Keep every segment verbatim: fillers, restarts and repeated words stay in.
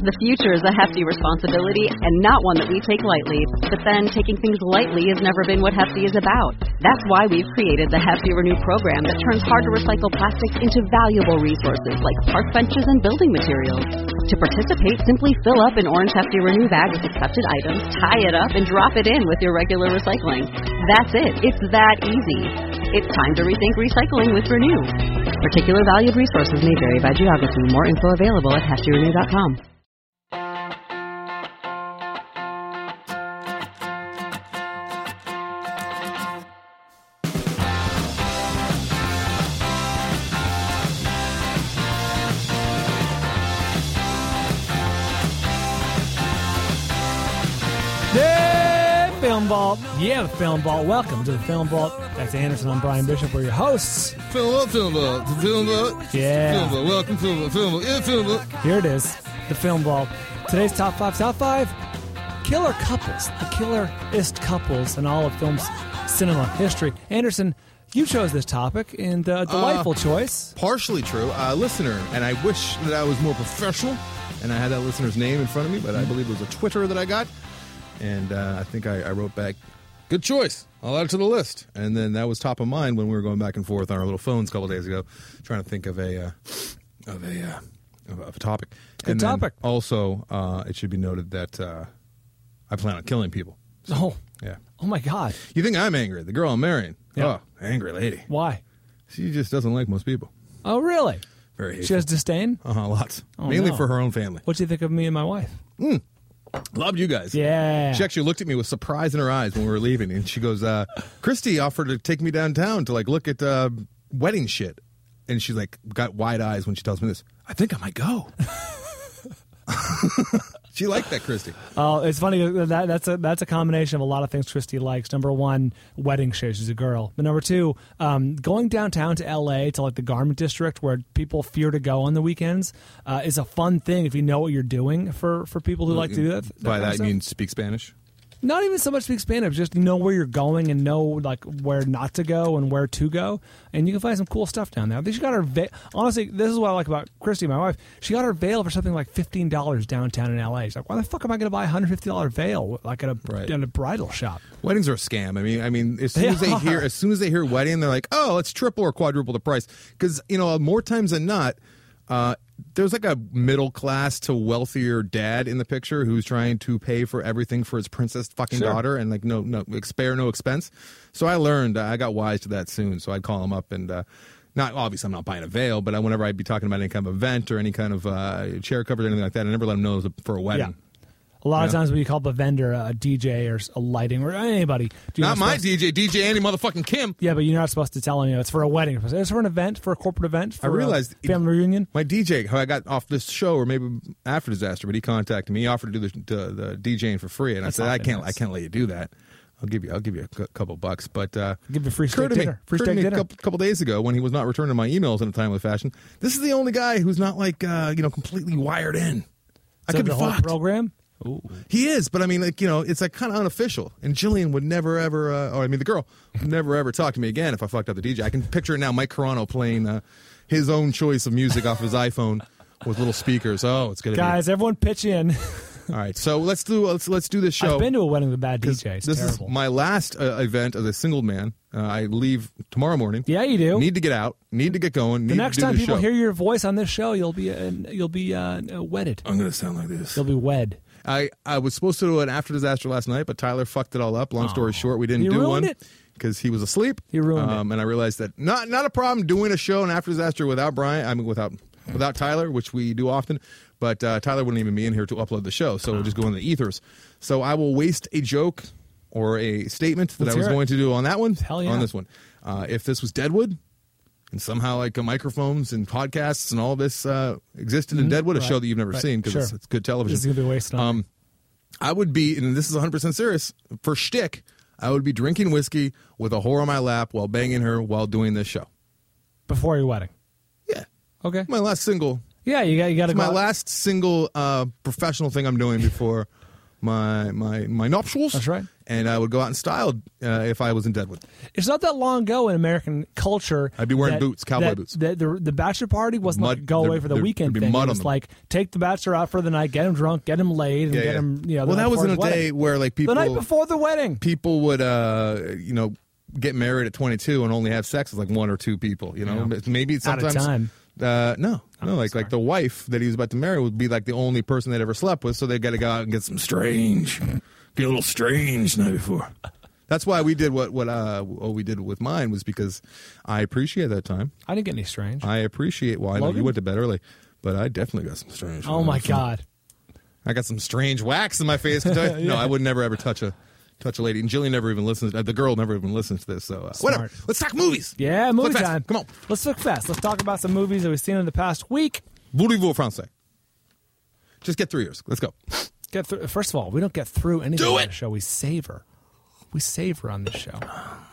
The future is a hefty responsibility and not one that we take lightly. But then, taking things lightly has never been what Hefty is about. That's why we've created the Hefty Renew program that turns hard-to-recycle plastics into valuable resources like park benches and building materials. To participate, simply fill up an orange Hefty Renew bag with accepted items, tie it up, and drop it in with your regular recycling. That's it. It's that easy. It's time to rethink recycling with Renew. Particular valued resources may vary by geography. More info available at hefty renew dot com. Film Vault. Yeah, the Film Vault. Welcome to the Film Vault. That's Anderson. I'm Brian Bishop. We're your hosts. Film Vault, Film Vault, Film Vault. Yeah. Film Vault. Welcome, Film Vault, Film Vault. Yeah, Film Vault. Here it is, the Film Vault. Today's top five. Top five killer couples. The killerest couples in all of film cinema history. Anderson, you chose this topic, and a delightful uh, choice. Partially true. A uh, listener, and I wish that I was more professional, and I had that listener's name in front of me, but I believe it was a Twitter that I got. And uh, I think I, I wrote back, good choice. I'll add it to the list. And then that was top of mind when we were going back and forth on our little phones a couple days ago, trying to think of a uh, of a uh, of, a, of a topic. Good and topic. Also, uh, it should be noted that uh, I plan on killing people. So, oh, yeah. Oh my God. You think I'm angry? The girl I'm marrying. Yeah. Oh, angry lady. Why? She just doesn't like most people. Oh, really? Very hateful. She has disdain? Uh-huh, lots. Oh, Mainly no. for her own family. What do you think of me and my wife? Hmm. Loved you guys. Yeah. She actually looked at me with surprise in her eyes when we were leaving, and she goes, uh, Christy offered to take me downtown to, like, look at uh, wedding shit. And she's, like, got wide eyes when she tells me this. I think I might go. She liked that, Christy. Oh, it's funny. That, that's a that's a combination of a lot of things Christy likes. Number one, wedding shows. She's a girl. But number two, um, going downtown to L A to like the garment district where people fear to go on the weekends uh, is a fun thing if you know what you're doing for, for people who like to do that. that By that, you mean speak Spanish? Not even so much speak Spanish, just know where you're going and know like where not to go and where to go, and you can find some cool stuff down there. I think she got her veil. Honestly, this is what I like about Christy, my wife. She got her veil for something like fifteen dollars downtown in L A. She's like, why the fuck am I going to buy a hundred fifty dollar veil like at a right. at a bridal shop? Weddings are a scam. I mean, I mean, as soon They as they are. hear, as soon as they hear wedding, they're like, oh, let's triple or quadruple the price, because you know more times than not. Uh, there's like a middle class to wealthier dad in the picture who's trying to pay for everything for his princess fucking Sure. daughter and like no no spare no expense. So I learned I got wise to that soon. So I'd call him up and uh, not obviously I'm not buying a veil, but I, whenever I'd be talking about any kind of event or any kind of uh, chair cover or anything like that, I never let him know it was for a wedding. Yeah. A lot Yeah. of times when you call the vendor a D J or a lighting or anybody, you're Not my supposed- D J, D J Andy motherfucking Kim. Yeah, but you're not supposed to tell him. You know, it's for a wedding. It's for an event, for a corporate event. For I realized a family reunion. My D J, who I got off this show, or maybe after Disaster, but he contacted me. He offered to do the, the, the DJing for free, and That's I said, not I very can't, nice. I can't let you do that. I'll give you, I'll give you a c- couple bucks, but uh, Give you a free steak occurred to me- dinner. Free occurred to steak me dinner. A couple, couple days ago when he was not returning my emails in a timely fashion. This is the only guy who's not like uh, you know completely wired in. I So could be the whole fucked. program. Ooh. He is, but I mean, like you know, it's like kind of unofficial. And Jillian would never ever, uh, or I mean, the girl would never ever talk to me again if I fucked up the D J. I can picture it now, Mike Carano playing uh, his own choice of music off his iPhone with little speakers. Oh, it's gonna Guys, everyone pitch in. be all right. So let's do let's let's do this show. I've been to a wedding with a bad D J. It's this terrible. is my last uh, event as a single man. Uh, I leave tomorrow morning. Yeah, you do. Need to get out. Need to get going. the need next to do time the people show. hear your voice on this show, you'll be uh, you'll be uh, wedded. I'm gonna sound like this. You'll be wed. I, I was supposed to do an after disaster last night, but Tyler fucked it all up. Long story short, we didn't He do ruined one it? because he was asleep. He ruined it. um, And I realized that not not a problem doing a show an after disaster without Brian. I mean, without without Tyler, which we do often. But uh, Tyler wouldn't even be in here to upload the show, so we'll just go in the ethers. So I will waste a joke or a statement that Let's I was hear it. going to do on that one. Hell yeah. On this one, uh, if this was Deadwood. And somehow, like uh, microphones and podcasts and all this uh, existed in Deadwood, a Right. show that you've never Right. seen because Sure. it's, it's good television. This is gonna be wasted on Um, I would be, and this is one hundred percent serious, for shtick, I would be drinking whiskey with a whore on my lap while banging her while doing this show. before your wedding. Yeah. Okay. My last single. Yeah, you got you got to It's go. my last single uh, professional thing I'm doing before my my my nuptials. That's right. And I would go out in style uh, if I was in Deadwood. It's not that long ago in American culture. I'd be wearing that, boots, cowboy that, boots. That the, the bachelor party wasn't Mud- like go away there- for the there- weekend there'd be thing. mud It on was them. like take the bachelor out for the night, get him drunk, get him laid, and Yeah, get yeah. him. You know, well, the that night was in before a his day wedding. where like people the night before the wedding. people would uh you know get married at twenty-two and only have sex with like one or two people. You know, Yeah. maybe Out of sometimes. time. Uh, no, no, Oh, like sorry. like the wife that he was about to marry would be like the only person they'd ever slept with, so they got to go out and get some strange, get a little strange the night before. That's why we did what what uh what we did with mine was because I appreciate that time. I didn't get any strange. I appreciate. Well, I know Logan? you went to bed early, but I definitely got some strange. Oh my god! I got some strange wax in my face. Yeah. No, I would never ever touch a touch a lady. And Jillian never even listens. Uh, the girl never even listens to this. So uh, whatever. Let's talk movies. Yeah, movie Flick fast. time. Come on. Let's look fast. Let's talk about some movies that we've seen in the past week. Voulez-vous français? Just get through yours. Let's go. Get through. First of all, we don't get through anything Do on it! the show. We savor. We savor on this show.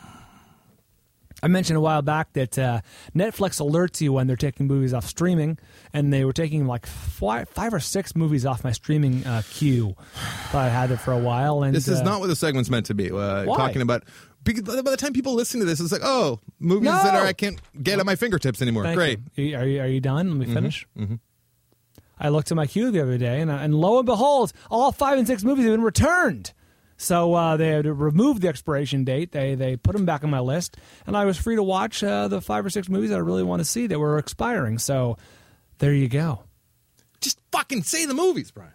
I mentioned a while back that uh, Netflix alerts you when they're taking movies off streaming, and they were taking like five, five or six movies off my streaming uh, queue. Thought I had it for a while. And This is uh, not what the segment's meant to be. Uh, Why? talking about because by the time people listen to this, it's like, oh, movies No! that are I can't get at my fingertips anymore. Thank Great. you. Are you are you done? Let me finish. Mm-hmm. I looked at my queue the other day, and, and lo and behold, all five and six movies have been returned. So uh, they had removed the expiration date. They they put them back on my list, and I was free to watch uh, the five or six movies that I really want to see that were expiring. So there you go. Just fucking say the movies, Brian.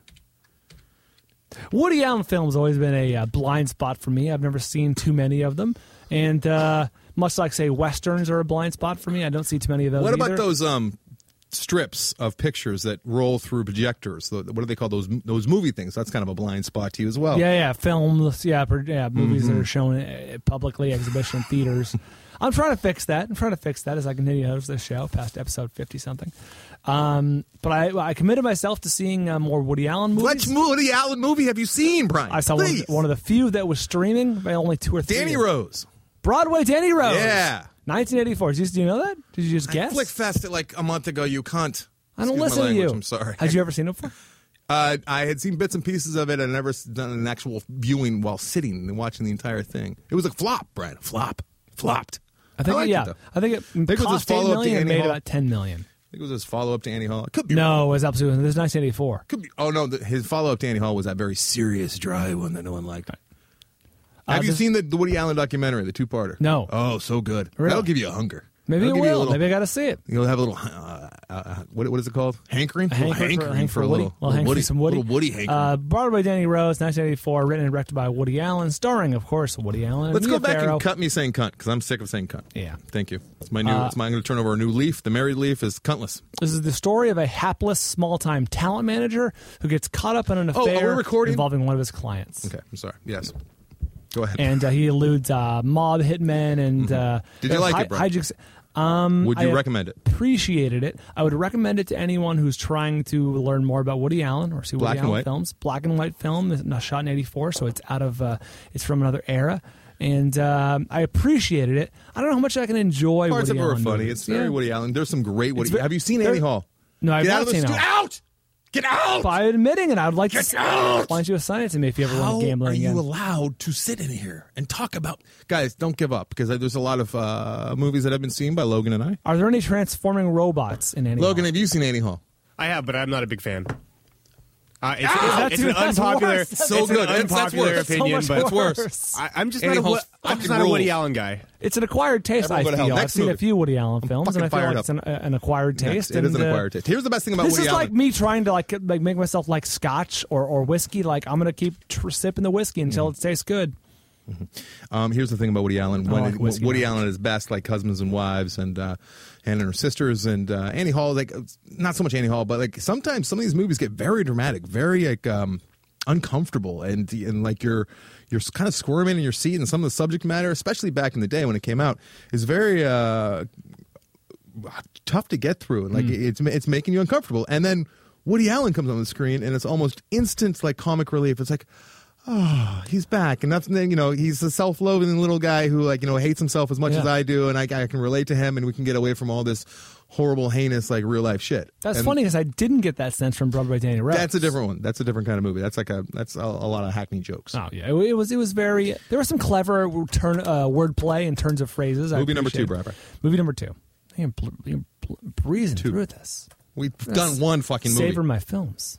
Woody Allen films always been a uh, blind spot for me. I've never seen too many of them, and uh, much like say westerns are a blind spot for me. I don't see too many of those. What about either. those um strips of pictures that roll through projectors? The- What do they call those? Those movie things. That's kind of a blind spot to you as well. Yeah, yeah, films, yeah, per- yeah, movies that are shown uh, publicly, exhibition theaters. I'm trying to fix that. I'm trying to fix that as I continue to host this show past episode fifty something. Um, but I, I committed myself to seeing uh, more Woody Allen movies. What Woody Allen movie have you seen, Brian? I saw one of, Please. the, one of the few that was streaming, by only two or three. Danny Rose. Broadway Danny Rose. Yeah. nineteen eighty-four. Did you, do you know that? Did you just guess? Flick fest it like a month ago. You cunt. I don't Excuse my listen to language, you. I'm sorry. Had you ever seen it before? Uh, I had seen bits and pieces of it. I'd never s- done an actual viewing while sitting and watching the entire thing. It was a flop, Brian. Flop. Flopped. I think, liked yeah. it, though. I think it it was his cost eight follow-up to million and Annie made Hall. about ten million. I think it was his follow-up to Annie Hall. It could be No, wrong. it was absolutely. This is nineteen eighty-four. Could be. Oh, no. The, his follow-up to Annie Hall was that very serious, dry one that no one liked. Uh, Have you this- seen the, the Woody Allen documentary, the two-parter? No. Oh, so good. Really? That'll give you a hunger. Maybe it That'll give you a will. little- Maybe I got to see it. You'll have a little, uh, uh, what, what is it called? Hankering? A A little hankering for, hank for a Woody. little, Well, little hank Woody. for some Woody. Little Woody hankering. Uh, Broadway Danny Rose, nineteen eighty-four, written and directed by Woody Allen, starring, of course, Woody Allen. And Let's Mia go back Farrow. and cut me saying cunt, because I'm sick of saying cunt. Yeah. Thank you. It's my new, Uh, it's my, I'm going to turn over a new leaf. The married leaf is cuntless. This is the story of a hapless small-time talent manager who gets caught up in an Oh, are we affair recording? involving one of his clients. Okay, I'm sorry. Yes. Go ahead. And uh, he eludes uh, mob hitmen and uh, Did you like it, Brian? hijinks. Um, Would you I recommend it? Appreciated it. I would recommend it to anyone who's trying to learn more about Woody Allen or see Woody Black and Allen white. films. Black and white film, is not shot in eighty-four, so it's out of uh, it's from another era. And um, I appreciated it. I don't know how much I can enjoy. Parts Woody of it were Allen funny. movies. It's very Yeah. Woody Allen. There's some great Woody. ve- Have you seen there- Annie Hall? No, I've Get not out of the seen it. stu- out! Get out! By admitting it, I would like Get to out! Why don't you assign it to me if you ever How want gambling are you again? allowed to sit in here and talk about? Guys, don't give up because there's a lot of uh, movies that have been seen by Logan and I. Are there any transforming robots in any? Logan, have you seen Annie Hall? I have, but I'm not a big fan. Uh, it's That's it's an even- that's unpopular, worse. it's So an good. That's- that's unpopular worse. opinion, so much but It's worse. I, I'm just Annie not a, Wo- Hall's I'm just fucking not a Woody rules. Allen guy. It's an acquired taste. Everyone I go to hell. feel. I've Next seen a movie. few Woody Allen films, fucking and I feel fired like up. it's an, an acquired Next, taste. it is and, an uh, acquired taste. Here's the best thing about This Woody is Allen. like me trying to like like make myself like Scotch or, or whiskey. Like I'm gonna keep tr- sipping the whiskey until it tastes good. Um, here's the thing about Woody Allen. I When like it- whiskey Woody now. Allen at his best, like Husbands and Wives and uh, Hannah and Her Sisters and uh, Annie Hall, like not so much Annie Hall, but like sometimes some of these movies get very dramatic, very like um, uncomfortable, and and like you're you're kind of squirming in your seat, and some of the subject matter, especially back in the day when it came out, is very uh, tough to get through, and like it's it's making you uncomfortable. And then Woody Allen comes on the screen, and it's almost instant like comic relief. It's like, oh, he's back, and that's you know he's a self-loathing little guy who like you know hates himself as much Yeah. as I do, and I, I can relate to him, and we can get away from all this horrible, heinous, like real life shit. That's And funny because I didn't get that sense from Brother by Danny Rose. That's a different one. That's a different kind of movie. That's like a that's a, a lot of hackney jokes. Oh yeah, it, it was it was very. There was some clever turn uh, wordplay in terms of phrases. I Movie number two, appreciate it. Barbara. Movie number two. I'm bl- bl- bl- breezing Two. through this. We've Yes. done one fucking movie. Savor my films.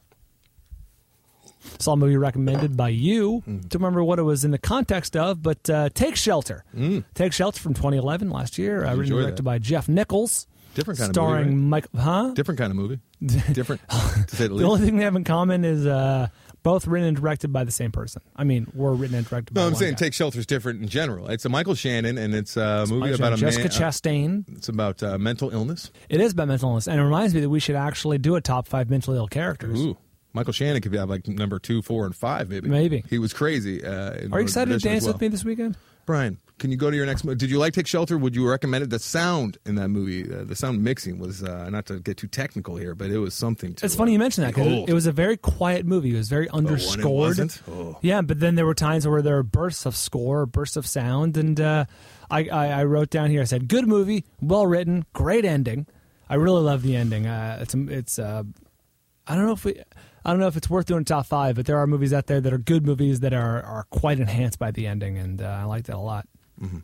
Saw a movie recommended by you. Mm. Don't remember what it was in the context of, but uh, Take Shelter. Mm. Take Shelter from twenty eleven, last year. Uh, written and enjoy directed that. by Jeff Nichols. Different kind of starring movie, right? Michael. Huh? Different kind of movie. Different, to say the The least. only thing they have in common is uh, both written and directed by the same person. I mean, were written and directed by No, I'm one saying guy. Take Shelter's different in general. It's a Michael Shannon, and it's a movie Michael about a Jessica man. uh, Chastain. it's about uh, mental illness. It is about mental illness, and it reminds me that we should actually do a top five mentally ill characters. Ooh. Michael Shannon could have like number two, four, and five, maybe. Maybe. He was crazy. Uh, in Are you Road excited to Perdition as dance well. with me this weekend? Brian, can you go to your next movie? Did you like Take Shelter? Would you recommend it? The sound in that movie, uh, the sound mixing was, uh, not to get too technical here, but it was something to It's funny you mention that because behold. it, it was a very quiet movie. It was very when it underscored. wasn't? Oh. Yeah, but then there were times where there were bursts of score, bursts of sound, and uh, I, I, I wrote down here. I said, "Good movie, well written, great ending." I really love the ending. Uh, it's it's. Uh, I don't know if we. I don't know if it's worth doing a top five, but there are movies out there that are good movies that are, are quite enhanced by the ending, and uh, I like that a lot. Mm-hmm.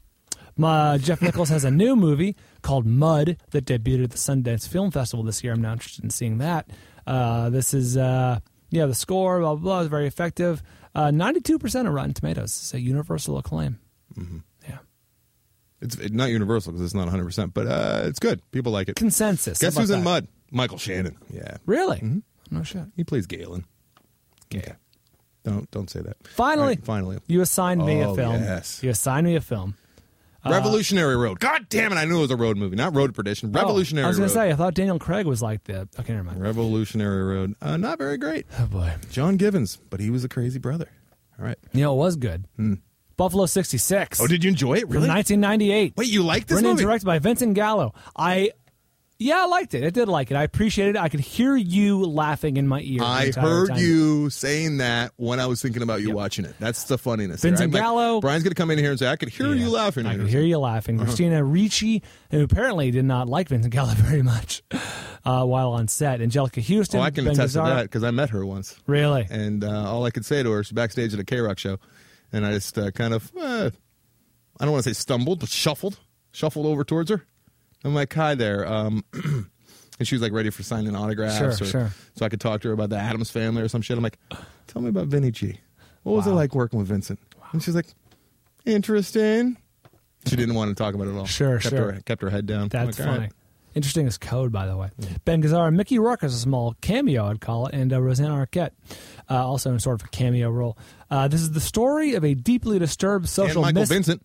My, Jeff Nichols has a new movie called Mud that debuted at the Sundance Film Festival this year. I'm now interested in seeing that. Uh, this is, uh, yeah, the score, blah, blah, blah, is very effective. Uh, ninety-two percent of Rotten Tomatoes. It's a universal acclaim. Mm-hmm. Yeah. It's it's not universal because it's not one hundred percent, but uh, it's good. People like it. Consensus. Guess How who's about in that? Mud? Michael Shannon. Yeah. Really? Mhm. No shit. He plays Galen. Okay. Don't don't say that. Finally, All right, finally. you assigned me a Oh, film. yes. You assigned me a film. Revolutionary Road. God damn it! I knew it was a road movie, not Road to Perdition. Revolutionary Oh, I was Road. going to say, I thought Daniel Craig was like the. Okay, never mind. Revolutionary Road. Uh, not very great. Oh boy. John Givens, but he was a crazy brother. All right. You know, it was good. Buffalo sixty-six. Oh, did you enjoy it? From Really? nineteen ninety-eight. Wait, you liked this Written and movie? directed by Vincent Gallo. I, yeah, I liked it. I did like it. I appreciated it. I could hear you laughing in my ear. the I entire heard time. you saying that when I was thinking about you Yep. watching it. That's the funniness. there. Vincent I'm like, Gallo- Brian's going to come in here and say, I could hear Yeah. you laughing. I could hear you laughing. Christina Ricci, who apparently did not like Vincent Gallo very much uh, while on set. Angelica Houston. Oh, I can Ben attest to Gazzara. that because I met her once. Really? And uh, all I could say to her, she's backstage at a K-Rock show, and I just uh, kind of, uh, I don't want to say stumbled, but shuffled, shuffled over towards her. I'm like, hi there. Um, and she was like ready for signing autographs. Sure, or, sure. So I could talk to her about the Addams Family or some shit. I'm like, tell me about Vinny G. What was it Wow. like working with Vincent? And she's like, interesting. She didn't want to talk about it at all. Sure, kept sure. Her, kept her head down. That's I'm like, all funny. right. Interesting as code, by the way. Ben Gazzara, Mickey Rourke has a small cameo, I'd call it, and uh, Rosanna Arquette, uh, also in sort of a cameo role. Uh, this is the story of a deeply disturbed And social Michael mis- Vincent.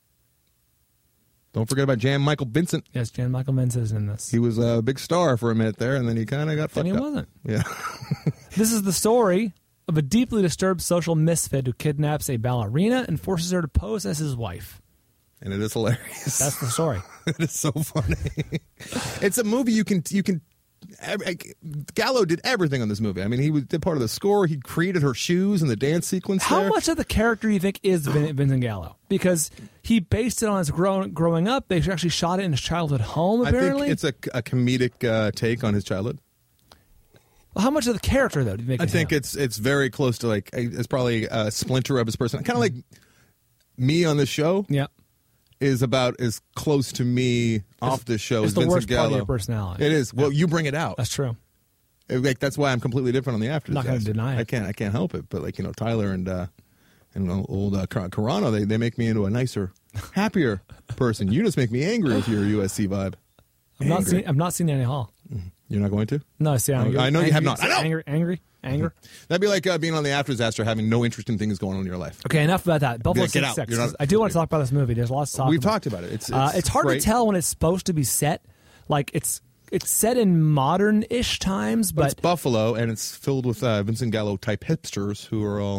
Don't forget about Jan Michael Vincent. Yes, Jan Michael Menz is in this. He was a big star for a minute there, and then he kind of got Then fucked he up. wasn't. Yeah. This is the story of a deeply disturbed social misfit who kidnaps a ballerina and forces her to pose as his wife. And it is hilarious. That's the story. It is so funny. It's a movie you can you can. Gallo did everything on this movie. I mean, he was did part of the score. He created her shoes and the dance sequence. How there. much of the character do you think is Vin- Vincent Gallo? Because he based it on his grown, growing up. They actually shot it in his childhood home, I apparently. think it's a, a comedic uh, take on his childhood. Well, how much of the character, though, do you think I is think him? it's it's very close to like it's probably a splinter of his person. Kind of like me on this show Yeah. is about as close to me off this show it's as the Vincent worst Gallo. part of your personality. It is. Well, you bring it out. That's true. Like that's why I'm completely different on the After I'm not gonna Disaster. deny it. I can't. I can't help it. But like you know, Tyler and uh, and old uh, Car- Carano, they they make me into a nicer, happier person. You just make me angry with your U S C vibe. I've not Angry. seen. I've not seen Annie Hall. You're not going to? No, see, I'm I know you angry, have not. I know. Angry, angry, anger. That'd be like uh, being on the After Disaster, having no interesting things going on in your life. Okay, enough about that. Buffalo Yeah, get out. sixty-six. You're not- I do want to talk about this movie. There's lots to talk We've about. talked about it. It's it's, uh, it's hard great, to tell when it's supposed to be set. Like it's it's set in modern-ish times, But but it's Buffalo, and it's filled with uh, Vincent Gallo type hipsters who are all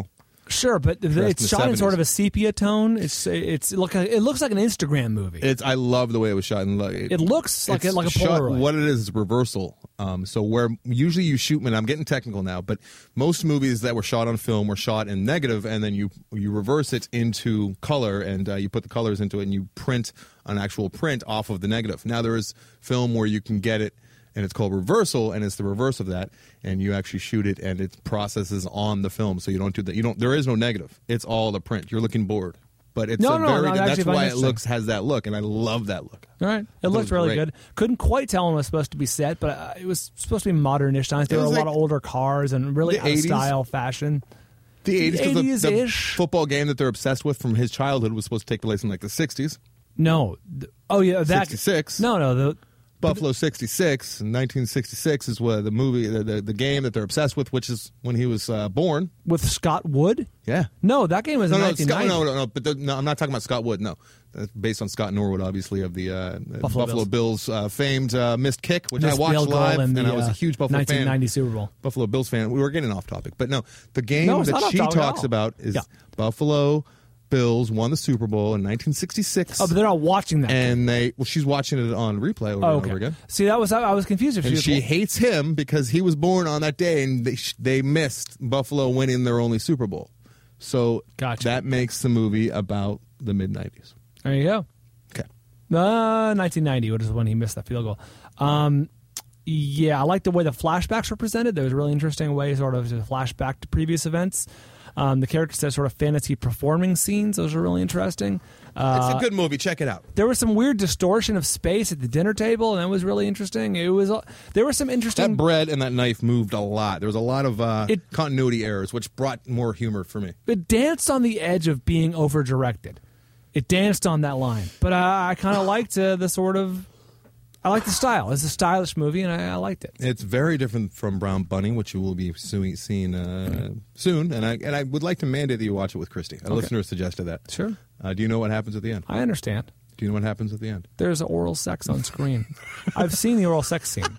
Sure, but the, Dressed it's in the shot in sort seventies. of a sepia tone. It's it's it look it looks like an Instagram movie. It's I love the way it was shot. And it, It looks like it's a, like a shot, Polaroid. What it is is reversal. Um, so where usually you shoot, and I'm getting technical now, but most movies that were shot on film were shot in negative, and then you you reverse it into color, and uh, you put the colors into it, and you print an actual print off of the negative. Now there is film where you can get it, and it's called reversal, and it's the reverse of that, and you actually shoot it, and it processes on the film, so you don't do that. You don't. There is no negative. It's all the print. You're looking bored, but it's No, a no, very. no, good, actually, that's I why it understand. looks has that look, and I love that look. All right, it thought it looked was really great. good. Couldn't quite tell when it was supposed to be set, but uh, it was supposed to be modernish times. There It were a was lot like of older cars and really the out of eighties. style fashion. The eighties, 'cause the, the eighties-ish. football game that they're obsessed with from his childhood was supposed to take place in like the sixties. No, th- oh yeah, that sixty-six. No, no, the Buffalo sixty-six. In nineteen sixty-six is what the movie, the, the, the game that they're obsessed with, which is when he was uh, born. with Scott Wood. Yeah. No, that game was No, in no, nineteen Scott, ninety. no, no, no, but the, no, I'm not talking about Scott Wood. No, that's based on Scott Norwood, obviously, of the uh, Buffalo, Buffalo Bills, uh, famed uh, missed kick, which Missed I watched field goal live, in and the, I was a uh, huge Buffalo nineteen ninety fan. Super Bowl. Buffalo Bills fan. We were getting off topic, but no, the game No, it's that not off she topic at talks all. about is Yeah. Buffalo Bills won the Super Bowl in nineteen sixty-six. Oh, but they're not watching that. and they well, she's watching it on replay over oh, and okay. over again. See, that was I was confused if she And was. she hates him because he was born on that day, and they, they missed Buffalo winning their only Super Bowl. So Gotcha. that makes the movie about the mid nineties. There you go. Okay. Uh, nineteen ninety, which is when he missed that field goal. Um, yeah, I like the way the flashbacks were presented. There was a really interesting way, sort of, to flash back to previous events. Um, the characters had sort of fantasy performing scenes. Those are really interesting. Uh, It's a good movie. Check it out. there was some weird distortion of space at the dinner table, and that was really interesting. It was. There were some interesting. That bread and that knife moved a lot. There was a lot of uh, It- continuity errors, which brought more humor for me. It danced on the edge of being over directed. It danced on that line, but uh, I kind of liked uh, the sort of. I like the style. It's a stylish movie, and I, I liked it. It's very different from Brown Bunny, which you will be soon, seeing uh, soon. And I and I would like to mandate that you watch it with Christy. A listener suggested that. Sure. Uh, do you know what happens at the end? I understand. Do you know what happens at the end? There's oral sex on screen. I've seen the oral sex scene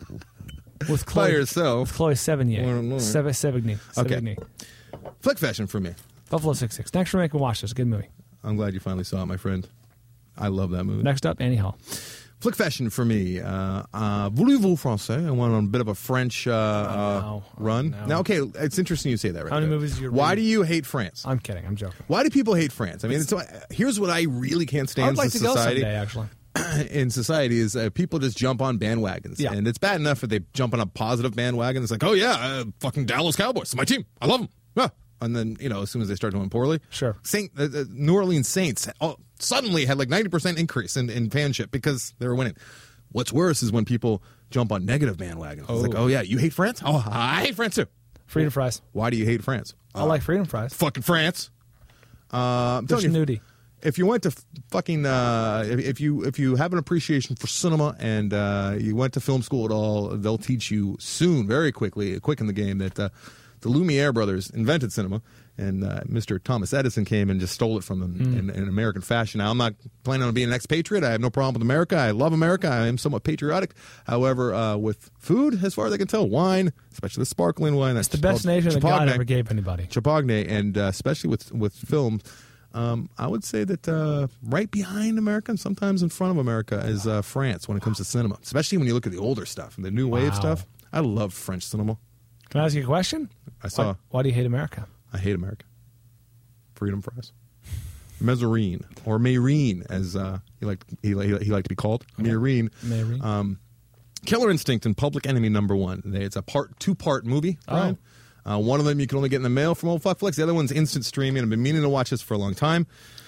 with By Chloe, yourself. with Chloe Sevigny. Well, no. Seve- Sevigny. Okay. Sevigny. Flick fashion for me. Buffalo six six. Thanks for making me watch this. Good movie. I'm glad you finally saw it, my friend. I love that movie. Next up, Annie Hall. Flick fashion for me. Uh, uh, Voulez-vous français? I went on a bit of a French uh, uh, no. run. Oh, no. Now, okay, it's interesting you say that right How many there. movies do you Why read? do you hate France? I'm kidding. I'm joking. Why do people hate France? I mean, it's, here's what I really can't stand I'd like in to go society. someday, actually. in society is uh, people just jump on bandwagons. Yeah. And it's bad enough if they jump on a positive bandwagon. It's like, oh, yeah, uh, fucking Dallas Cowboys. It's my team. I love them. Yeah. And then, you know, as soon as they start doing poorly. Sure. Saint, uh, uh, New Orleans Saints oh, suddenly had like ninety percent increase in, in fanship because they were winning. What's worse is when people jump on negative bandwagons. It's like, Oh. oh, yeah, you hate France? Oh, I hate France too. Freedom fries. Why do you hate France? I like freedom fries. Fucking France. Uh, I'm There's telling you, nudie. if you went to fucking uh, if, if you if you have an appreciation for cinema and uh, you went to film school at all, they'll teach you soon, very quickly, quick in the game, that uh, the Lumiere brothers invented cinema, and uh, Mister Thomas Edison came and just stole it from them Mm. in, in American fashion. Now, I'm not planning on being an expatriate. I have no problem with America. I love America. I am somewhat patriotic. However, uh, with food, as far as I can tell, wine, especially the sparkling wine, It's the best nation that God ever gave anybody. Champagne, and uh, especially with with films, um, I would say that uh, right behind America, and sometimes in front of America, is uh, France when it comes to cinema. Especially when you look at the older stuff and the new wave Wow. stuff. I love French cinema. Can I ask you a question? I saw. Why, why do you hate America? I hate America. Freedom fries, Mezzarine or Mayreen, as uh, he liked he, he, he liked to be called. Mayreen. Mayreen. Um, Killer Instinct and Public Enemy Number One. They- It's a part two part movie. Brian. Uh, one of them you can only get in the mail from Old Fuck Flicks. The other one's instant streaming. I've been meaning to watch this for a long time.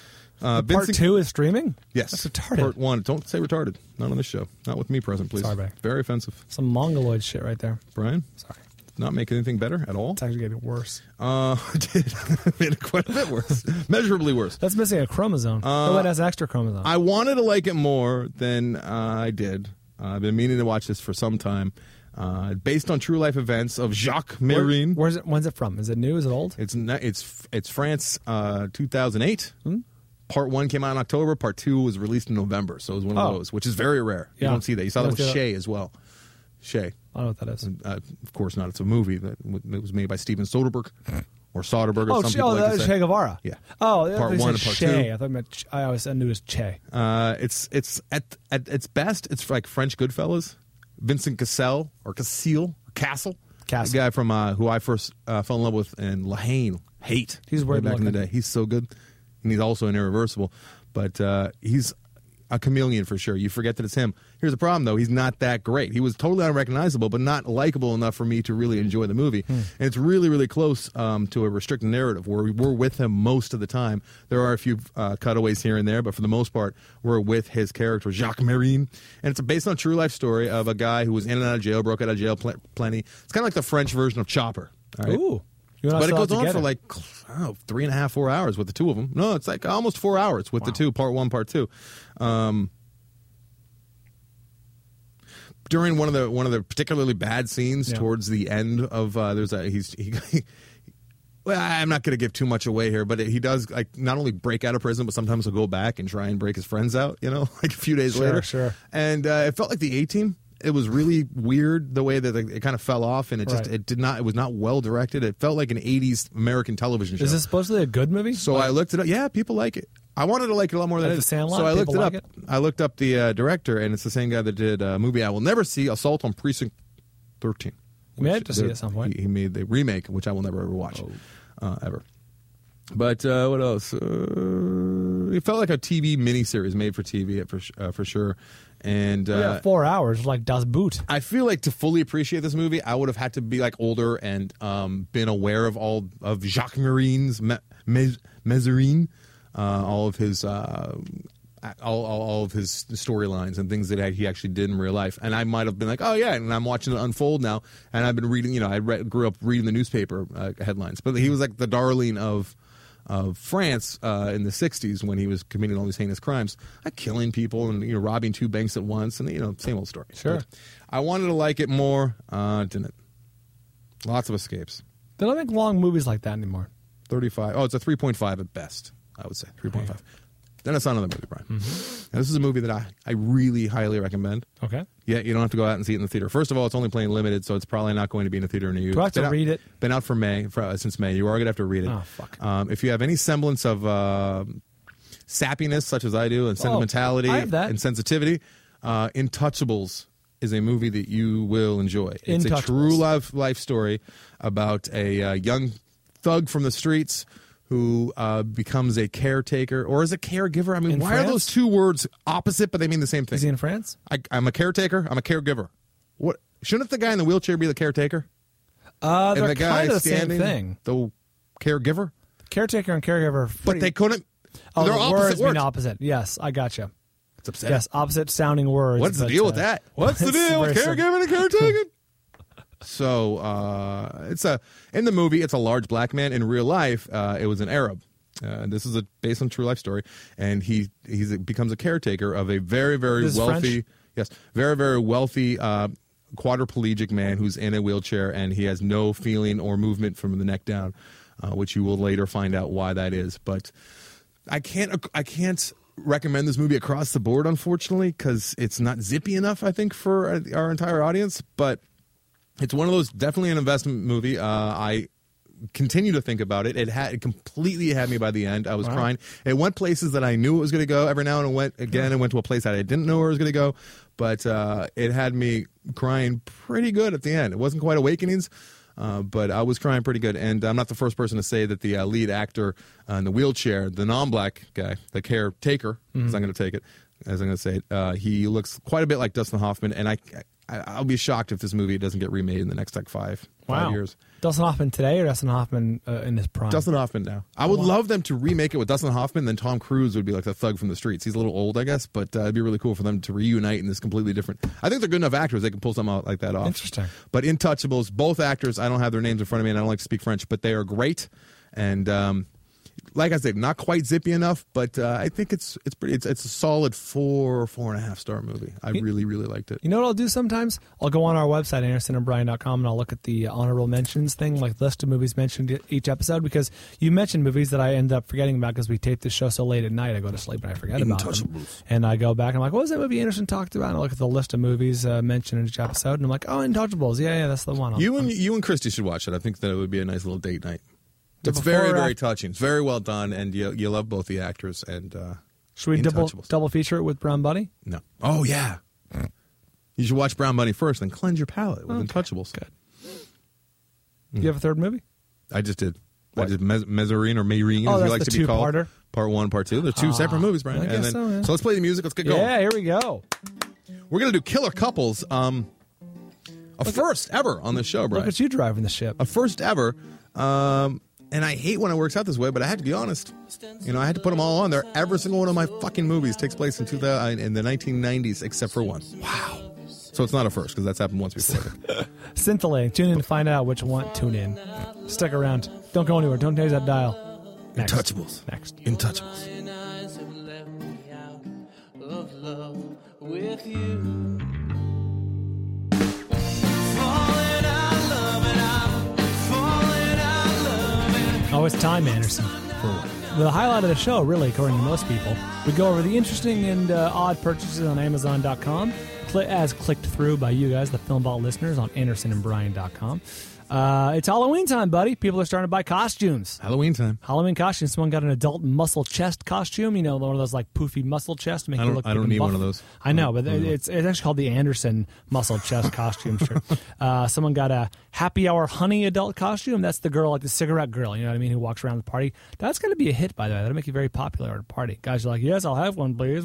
Uh, Part Vincent- two is streaming? Yes. That's retarded. Part one. Don't say retarded. Not on this show. Not with me present, please. Sorry, buddy. Very offensive. Some mongoloid shit right there. Brian, Sorry. not make anything better at all. It's actually getting worse. Uh, it did. Made it quite a bit worse. Measurably worse. That's missing a chromosome. Uh, oh, it has an extra chromosome. I wanted to like it more than uh, I did. Uh, I've been meaning to watch this for some time. Uh, based on true life events of Jacques Where- Mayreen. where's it? When's it from? Is it new? Is it old? It's not, it's it's France, uh, two thousand eight. Hmm? Part one came out in October. Part two was released in November. So it was one of Oh. those, which is very rare. You Yeah. don't see that. You saw that Let's with do that. Shay as well. Shay. I don't know what that is. Uh, of course not. It's a movie that w- it was made by Steven Soderbergh. or Soderbergh. Or Oh, some Che, people oh like that to was say. Che Guevara. Yeah. Oh, I Part thought you one said and part Che. two. I thought it meant, I always knew it was Che. Uh, it's it's at at its best, it's like French Goodfellas. Vincent Cassel or Cassel or Castle, Castle. the guy from uh, who I first uh, fell in love with in La Haine. Hate. He's way weird back in the looking. day. He's so good, and he's also in Irreversible. But uh, he's a chameleon for sure. You forget that it's him. Here's the problem, though. He's not that great. He was totally unrecognizable, but not likable enough for me to really enjoy the movie. Hmm. And it's really, really close um, to a restricted narrative where we're with him most of the time. There are a few uh, cutaways here and there, but for the most part, we're with his character, Jacques Marine. And it's based on a true life story of a guy who was in and out of jail, broke out of jail pl- plenty. It's kind of like the French version of Chopper. All right? Ooh. You and I But it still goes have to on get for it. like, I don't know, three and a half, four hours with the two of them. No, it's like almost four hours with the two, part one, part two. Um, during one of the one of the particularly bad scenes Yeah. towards the end of uh, there's a he's he, well, I'm not going to give too much away here, but he does like not only break out of prison, but sometimes he'll go back and try and break his friends out. You know, like a few days Sure, later. sure. And uh, it felt like the A-Team. It was really weird the way that it, it kind of fell off, and it just Right. it did not. It was not well directed. It felt like an eighties American television show. Is this supposedly a good movie? So I looked it up. Yeah, people like it. I wanted to like it a lot more than Like I The did. Sandlot? So I looked it People up. like it? I looked up the uh, director, and it's the same guy that did a movie I will never see, Assault on Precinct thirteen. We had to see the- at some point. He, he made the remake, which I will never ever watch, Oh. uh, ever. But uh, what else? Uh, it felt like a T V miniseries made for T V for uh, for sure. And uh, yeah, four hours like Das Boot. I feel like to fully appreciate this movie, I would have had to be like older and um, been aware of all of Jacques Marine's me, me, Mazarin, uh, all of his uh, all, all, all of his storylines and things that he actually did in real life. And I might have been like, oh yeah, and I'm watching it unfold now. And I've been reading, you know, I read, grew up reading the newspaper uh, headlines, but he was like the darling of. Of France uh, in the sixties when he was committing all these heinous crimes, like killing people and you know robbing two banks at once, and you know same old story. Sure. But I wanted to like it more, uh, didn't. Lots of escapes. They don't make long movies like that anymore. Thirty-five. Oh, it's a three point five at best. I would say three point five. Then it's not another movie, Brian. Mm-hmm. Now, this is a movie that I, I really highly recommend. Okay. Yeah, you don't have to go out and see it in the theater. First of all, it's only playing limited, so it's probably not going to be in a theater near you. Do I have It's been to out- read it? Been out for May, for, uh, since May. You are going to have to read it. Oh, fuck. Um, if you have any semblance of uh, sappiness, such as I do, and sentimentality I have that. and sensitivity, uh, Intouchables is a movie that you will enjoy. It's a Intouchables. true life, life story about a uh, young thug from the streets who uh, becomes a caretaker, or is a caregiver? I mean, In why are France? those two words opposite, but they mean the same thing? Is he in France? I, I'm a caretaker. I'm a caregiver. What shouldn't the guy in the wheelchair be the caretaker? Uh, and they're the guy kind of the same standing, thing. the caregiver. Caretaker and caregiver. are But pretty- they couldn't. Oh, they're the opposite words words. mean opposite. Yes, I gotcha. It's upsetting. Yes, opposite sounding words. What's the but, deal uh, with that? What's the it's deal with very sim- caregiving and caretaking? So uh, it's a in the movie. It's a large black man. In real life, uh, it was an Arab. Uh, this is a based on true life story, and he he becomes a caretaker of a very very This is wealthy, French? yes, very very wealthy uh, quadriplegic man who's in a wheelchair, and he has no feeling or movement from the neck down, uh, which you will later find out why that is. But I can't I can't recommend this movie across the board, unfortunately, because it's not zippy enough, I think, for our entire audience. But it's one of those, definitely an investment movie. Uh, I continue to think about it. It had it completely had me by the end. I was Wow. crying. It went places that I knew it was going to go. Every now and then went again and went to a place that I didn't know where it was going to go. But uh, it had me crying pretty good at the end. It wasn't quite Awakenings, uh, but I was crying pretty good. And I'm not the first person to say that the uh, lead actor uh, in the wheelchair, the non-black guy, the caretaker, Mm-hmm. as I'm going to take it, as I'm going to say it, uh, he looks quite a bit like Dustin Hoffman. And I, I, I'll be shocked if this movie doesn't get remade in the next like five, Wow. five years. Dustin Hoffman today or Dustin Hoffman uh, in his prime? Dustin Hoffman now. I would love them to remake it with Dustin Hoffman. Then Tom Cruise would be like the thug from the streets. He's a little old, I guess, but uh, it'd be really cool for them to reunite in this completely different. I think they're good enough actors; they can pull something out like that off. Interesting. But Intouchables, both actors. I don't have their names in front of me, and I don't like to speak French, but they are great. And um, like I said, not quite zippy enough, but uh, I think it's it's pretty. It's, it's a solid four, four and a half star movie. I really, really liked it. You know what I'll do sometimes? I'll go on our website, anderson and bryan dot com, and I'll look at the honorable mentions thing, like list of movies mentioned each episode, because you mentioned movies that I end up forgetting about because we tape this show so late at night. I go to sleep and I forget about them. Intouchables. And I go back and I'm like, what was that movie Anderson talked about? And I look at the list of movies uh, mentioned in each episode, and I'm like, oh, Intouchables. Yeah, yeah, that's the one. I'll- You and you and Christy should watch it. I think that it would be a nice little date night. It's Before very, or very after- touching. It's very well done, and you you love both the actors. And uh, Should we double Intouchables. double feature it with Brown Bunny? No. Oh, yeah. You should watch Brown Bunny first, then cleanse your palate with Okay. Intouchables. Good. You have a third movie? I just did. What? I did Mez- Mezzarine or Mayrine, Oh, as that's you like the to be called. two-parter? Part one, part two. They're two Ah, separate movies, Brian. I and guess then, so, yeah. let's play the music. Let's get going. Yeah, here we go. We're going to do Killer Couples. Um, a first ever on the show, Brian. Look at you driving the ship. A first ever. Um, and I hate when it works out this way, but I had to be honest. You know, I had to put them all on there. Every single one of my fucking movies takes place in two thousand, in the nineteen nineties, except for one. Wow. So it's not a first, because that's happened once before. Scintillating. Tune in to find out which one. Tune in. Stick around. Don't go anywhere. Don't change that dial. Next. Intouchables. Next. Intouchables. eyes have left me out of love with you. Falling out of love and I'm falling out of love and Oh, it's time, Anderson. For what? The highlight of the show, really, according to most people, we go over the interesting and uh, odd purchases on Amazon dot com, cl- as clicked through by you guys, the Film Vault listeners, on Anderson and Brian dot com. Uh, it's Halloween time, buddy. People are starting to buy costumes. Halloween time. Halloween costumes. Someone got an adult muscle chest costume. You know, one of those like poofy muscle chests to make I you don't- look. I big don't and need buff. one of those. I know, but I don't know. it's it's actually called the Anderson muscle chest costume shirt. Uh, someone got a happy hour honey adult costume. That's the girl, like the cigarette girl. You know what I mean? Who walks around the party. That's going to be a hit, by the way. That'll make you very popular at a party. Guys are like, yes, I'll have one, please.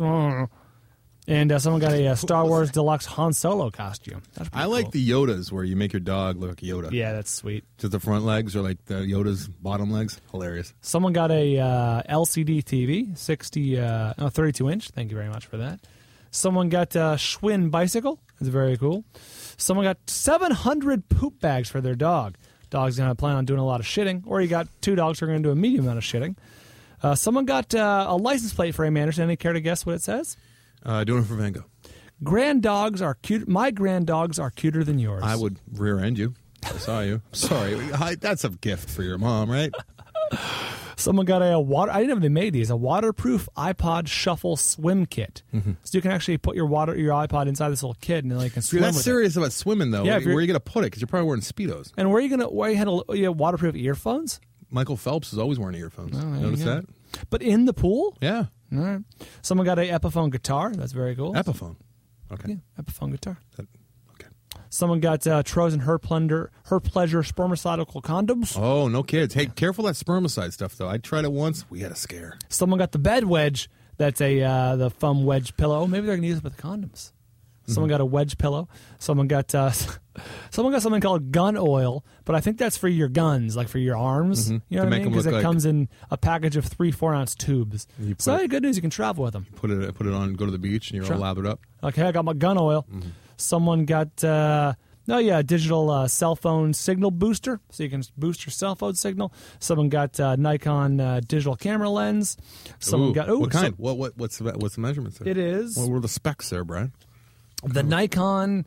And uh, someone got a, uh Star Wars deluxe Han Solo costume. That's pretty I like cool. the Yodas where you make your dog look like Yoda. Yeah, that's sweet. Just the front legs are like the Yoda's bottom legs. Hilarious. Someone got a uh, L C D T V, sixty, uh, no, thirty-two inch. Thank you very much for that. Someone got a Schwinn bicycle. It's very cool. Someone got seven hundred poop bags for their dog. Dog's going to plan on doing a lot of shitting. Or you got two dogs who are going to do a medium amount of shitting. Uh, someone got uh, a license plate for Aim Anderson. Any care to guess what it says? Uh, doing it for Van Gogh. Grand dogs are cute. My grand dogs are cuter than yours. I would rear end you. I saw you. Sorry. I, that's a gift for your mom, right? Someone got a, a water. I didn't know they made these. A waterproof iPod Shuffle swim kit. Mm-hmm. So you can actually put your water, your iPod inside this little kit, and then you can swim You're not with serious about swimming, though. Yeah, where if you're- where are you going to put it? Because you're probably wearing Speedos. it. And where are you gonna? Where you had a, you have waterproof earphones? Michael Phelps is always wearing earphones. there Notice you go. that? But in the pool? Yeah. All right. Someone got a Epiphone guitar. That's very cool. Epiphone. Okay. Yeah, Epiphone guitar. That- okay. Someone got uh, Trojan Her Plunder, Her Pleasure spermicidal condoms. Oh, no kids. Hey, careful that spermicide stuff, though. I tried it once. We had a scare. Someone got the bed wedge. That's a uh, the foam wedge pillow. Maybe they're gonna use it with condoms. Someone got a wedge pillow. Someone got uh, someone got something called gun oil, but I think that's for your guns, like for your arms. Mhm. You know To what I make mean? 'em Because look it like- comes in a package of three four ounce tubes. You So put hey, it- good news, you can travel with them. Put it put it on, go to the beach, and you're Sure. all lathered up. Okay, I got my gun oil. Someone got uh, no, yeah, digital uh, cell phone signal booster, so you can boost your cell phone signal. Someone got uh, Nikon uh, digital camera lens. Someone Ooh, got ooh, what kind? so- what what what's the, what's the measurements there? It is What were the specs there, Brian? the Nikon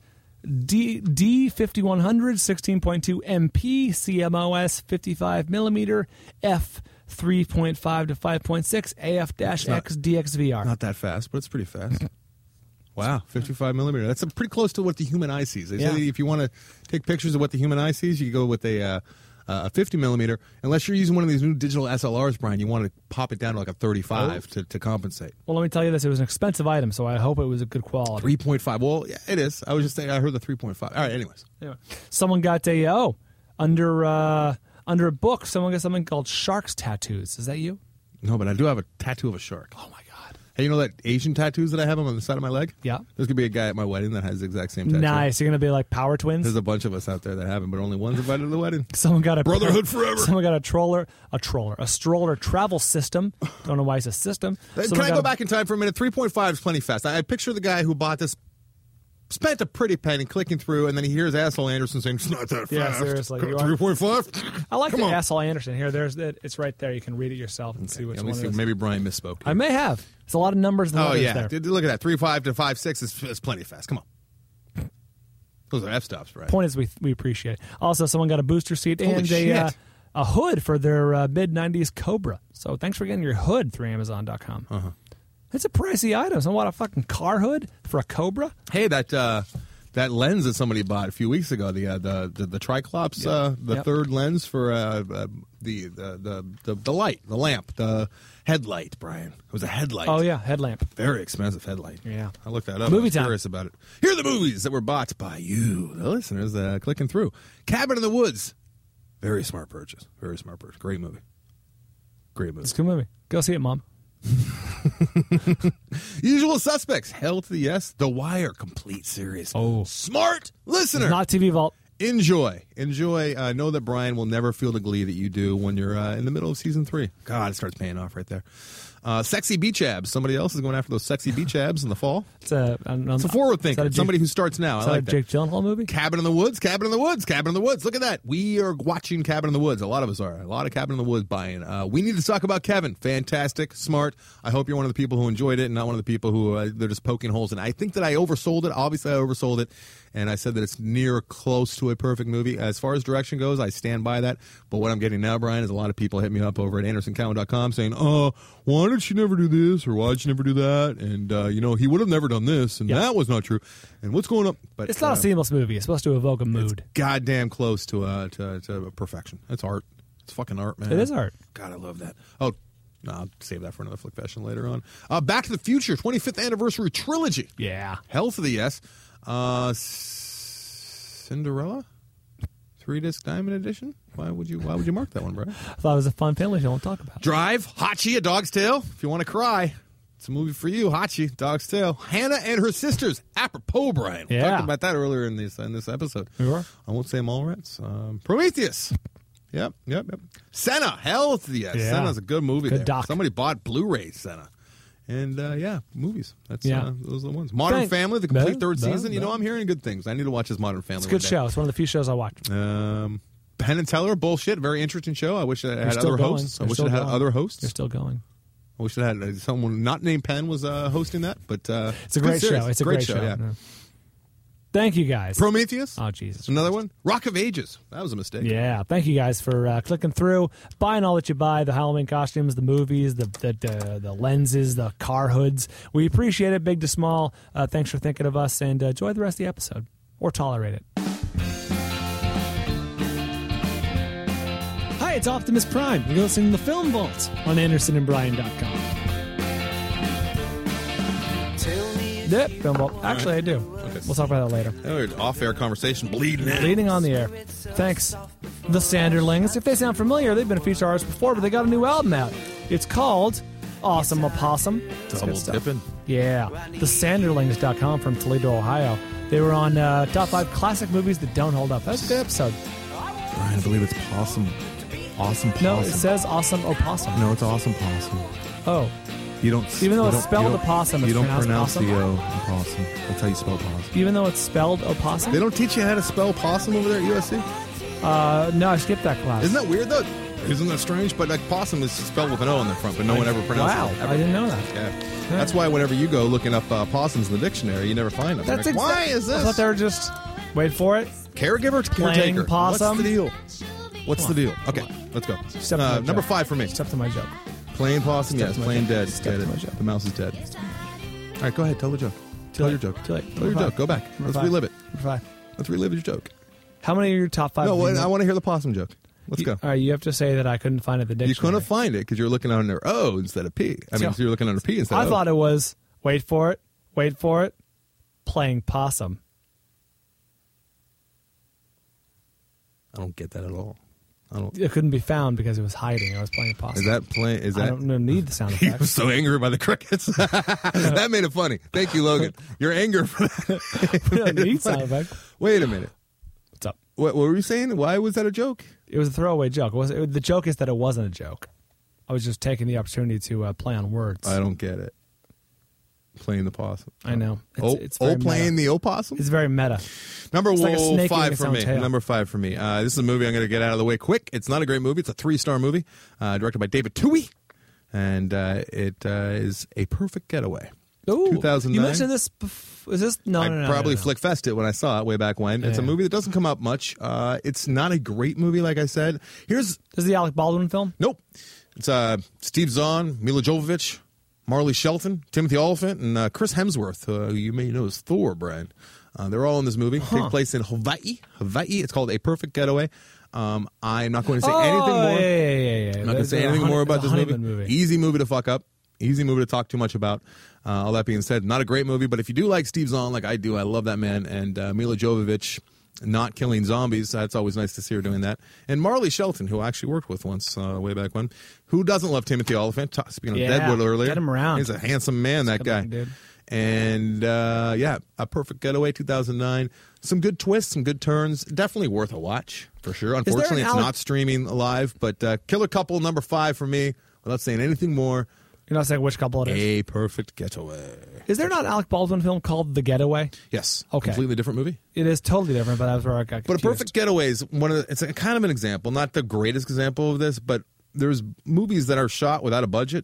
D D fifty-one hundred sixteen point two M P C M O S fifty-five millimeter f three point five to five point six A F X D X V R. Not that fast, but it's pretty fast. Wow, fifty-five millimeter. That's a pretty close to what the human eye sees. They Yeah. say if you want to take pictures of what the human eye sees, you go with a uh, a fifty millimeter. Unless you're using one of these new digital S L Rs, Brian, you want to pop it down to like a thirty-five Oh. to, to compensate. Well, let me tell you this: it was an expensive item, so I hope it was a good quality. three point five. Well, yeah, it is. I was just saying. I heard the three point five. All right. Anyways, Anyway, someone got a oh under uh, under a book. Someone got something called Shark's Tattoos. Is that you? no, but I do have a tattoo of a shark. Oh my god! Hey, you know that Asian tattoos that I have on the side of my leg? Yeah. There's gonna be a guy at my wedding that has the exact same tattoo. Nice. You're gonna be like power twins. There's a bunch of us out there that haven't, but only one's invited to the wedding. Someone got a Brotherhood forever. Someone got a troller, a troller, a stroller travel system. Don't know why it's a system. Can Someone I got go a- back in time for a minute? three point five is plenty fast. I, I picture the guy who bought this, spent a pretty penny clicking through, and then he hears Asshole Anderson saying, it's not that fast. Yeah, seriously, you are- three point five? I like Come the on. Asshole Anderson here. There's it. It's right there. You can read it yourself and see which Let me one see. it is. Maybe Brian misspoke. I may have. It's a lot of numbers. And Oh, letters yeah. there. Dude, look at that. three point five to five point six is, is plenty fast. Come on. Those are F-stops, right? Point is, we we appreciate it. Also, someone got a booster seat Holy and a shit. uh, a hood for their uh, mid nineties Cobra. So thanks for getting your hood through Amazon dot com. Uh-huh. It's a pricey item. So what, a fucking car hood for a Cobra? Hey, that uh, that lens that somebody bought a few weeks ago, the uh, the, the the Triclops, Yep. uh, the Yep. third lens for uh, uh, the, the the the the light, the lamp, the headlight. Brian, it was a headlight. Oh yeah, headlamp. Very expensive headlight. Yeah. I looked that up. Movie I was time. curious about it. Here are the movies that were bought by you, the listeners, uh, clicking through. Cabin in the Woods. Very smart purchase. Very smart purchase. Great movie. Great movie. It's a good movie. Go see it, Mom. Usual Suspects. Hell to the Yes. The Wire. Complete series. Oh. Smart listener. It's not T V Vault. Enjoy. Enjoy. Uh, know that Brian will never feel the glee that you do when you're uh, in the middle of season three. God, it starts paying off right there. Uh, sexy beach abs. Somebody else is going after those sexy beach abs in the fall. It's a, I don't know, It's a forward thinker. Is that a It's Jake- somebody who starts now. is I that like a that. Jake Gyllenhaal movie? Cabin in the Woods, Cabin in the Woods, Cabin in the Woods. Look at that. We are watching Cabin in the Woods. A lot of us are. A lot of Cabin in the Woods buying. Uh, we need to talk about Kevin. Fantastic, smart. I hope you're one of the people who enjoyed it and not one of the people who uh, they're just poking holes in. I think that I oversold it. Obviously, I oversold it. And I said that it's near close to a perfect movie. As far as direction goes, I stand by that. But what I'm getting now, Brian, is a lot of people hit me up over at anderson cowan dot com saying, oh, why did she never do this? Or why did she never do that? And, uh, you know, he would have never done this. And Yeah. that was not true. And what's going on? But It's not uh, a seamless movie. It's supposed to evoke a mood. goddamn close to, uh, to, to perfection. It's art. It's fucking art, man. It is art. God, I love that. Oh, no, I'll save that for another flick fashion later on. Uh, Back to the Future, twenty-fifth anniversary trilogy. Yeah. Hell for the Yes. Uh, Cinderella, three disc diamond edition. Why would you? Why would you mark that one, Brian? I thought it was a fun family show to talk about. Drive, Hachi, A Dog's Tale. If you want to cry, it's a movie for you. Hachi, Dog's Tale. Hannah and Her Sisters. Apropos, Brian. We Yeah. talked about that earlier in this in this episode. We were? I won't say them all right. Um, Prometheus. Yep, yep, yep. Senna, Hell to the Yes. Yeah. Senna's a good movie. Good there. doc. Somebody bought Blu-ray Senna. And, uh, yeah, movies. That's Yeah. uh, those are the ones. Modern Thank- Family, the complete No, third no, season. You no. know, I'm hearing good things. I need to watch this Modern Family. It's a good one day. show. It's one of the few shows I watch. Um, Penn and Teller, bullshit. Very interesting show. I wish it They're had still other going. hosts. I They're wish still it had going. other hosts. They're still going. I wish it had uh, someone not named Penn was uh, hosting that. But uh, It's a good great series. show. It's a great, show. Yeah. Yeah. Thank you, guys. Prometheus. Oh, Jesus. Another one. Rock of Ages. That was a mistake. Yeah, thank you guys for uh, clicking through, buying all that you buy, the Halloween costumes, the movies, the the, the, the lenses, the car hoods. We appreciate it, big to small. Uh, thanks for thinking of us, and uh, enjoy the rest of the episode, or tolerate it. Hi, it's Optimus Prime. You're listening to The Film Vault on anderson and brian dot com. Yep, Film Vault. Actually, I do. We'll talk about that later. Oh, off-air conversation bleeding out. Leading on the air. Thanks. The Sanderlings. If they sound familiar, they've been a feature artist before, but they got a new album out. It's called Awesome Opossum. It's Double good stuff. dipping. Yeah. The Sanderlings dot com from Toledo, Ohio. They were on uh, top five classic movies that don't hold up. That's a good episode. Brian, I believe it's possum. Awesome possum. No, it says Awesome Opossum. No, it's awesome possum. Oh. You don't. Even though you it's don't- spelled you don't- opossum, you it's don't pronounced pronounce possum? the O in possum. That's how you spell possum. Even though it's spelled Opossum? They don't teach you how to spell possum over there at U S C. Uh, no, I skipped that class. Isn't that weird though? Isn't that strange? But like possum is spelled with an O on the front, but no one ever pronounces Wow, it. Ever. I didn't know that. Yeah. That's why whenever you go looking up uh, possums in the dictionary, you never find them. That's You're like, exact- why is I this? thought they were just, wait for it, Caregiver to Playing caretaker. possum? What's the deal? What's the deal? Okay, let's go. Step to Uh, my number joke. five for me. Step to my joke. Plain possum, Step yes. to my Plain joke. dead. Step Get to it. my joke. The mouse is dead. All right, go ahead. Tell the joke. Tell late. your joke. Too late. Tell your Number joke. five. Go back. Number Let's five. relive it. Number five. Let's relive your joke. How many of your top five? No, do you what, know? I want to hear the possum joke. Let's You- go. All right, you have to say that I couldn't find it in the You dictionary. couldn't find it because you're looking under O instead of P. I mean, So- so you're looking under P instead I of O. thought it was, wait for it, wait for it, playing possum. I don't get that at all. I don't. It couldn't be found because it was hiding. I was playing possum. Is that playing? Is I that? don't know, need the sound He was effects. so angry by the crickets. That made it funny. Thank you, Logan. Your anger for that. We don't need sound effects. Wait a minute. What's up? What, what were you saying? Why was that a joke? It was a throwaway joke. It was, it, the joke is that it wasn't a joke. I was just taking the opportunity to uh, play on words. I don't get it. Playing the possum. I know. It's, oh, it's very oh, playing meta. the opossum? It's very meta. Number It's like a one, snake eating five its for own me. tail. Number five for me. Uh, this is a movie I'm going to get out of the way quick. It's not a great movie. It's a three-star movie, uh, directed by David Twohy, and uh, it uh, is A Perfect Getaway. Ooh, two thousand nine. You mentioned this. Bef- is this no? I no, no, probably no, no. flick fest it when I saw it way back when. It's a Yeah. movie that doesn't come out much. Uh, it's not a great movie, like I said. Here's This is the Alec Baldwin film. nope. It's uh, Steve Zahn, Mila Jovovich, Marley Shelton, Timothy Oliphant, and uh, Chris Hemsworth, uh, who you may know as Thor, Brian. Uh, they're all in this movie. Huh. Take place in Hawaii. Hawaii. It's called A Perfect Getaway. Um, I'm not going to say Oh, anything more. yeah, yeah, yeah, yeah. I'm not going to There's say a anything honey- more about the this movie. honeymoon movie. Easy movie to fuck up. Easy movie to talk too much about. Uh, all that being said, not a great movie, but if you do like Steve Zahn, like I do, I love that man, and uh, Mila Jovovich not killing zombies, that's always nice to see her doing that. And Marley Shelton, who I actually worked with once uh, way back when, who doesn't love Timothy Oliphant? Ta- Speaking of Yeah, Deadwood earlier. get him around. He's a handsome man, that guy. Good-looking dude. And uh, yeah, A Perfect Getaway, two thousand nine. Some good twists, some good turns. Definitely worth a watch, for sure. Unfortunately, an it's Alec- not streaming live, but uh, Killer Couple, number five for me, without saying anything more, You're not saying which couple it is. A Perfect Getaway. Is there not an Alec Baldwin film called The Getaway? Yes. Okay. Completely different movie. It is totally different, but that was where I got But A confused. Perfect Getaway is one of the, it's a kind of an example, not the greatest example of this, but there's movies that are shot without a budget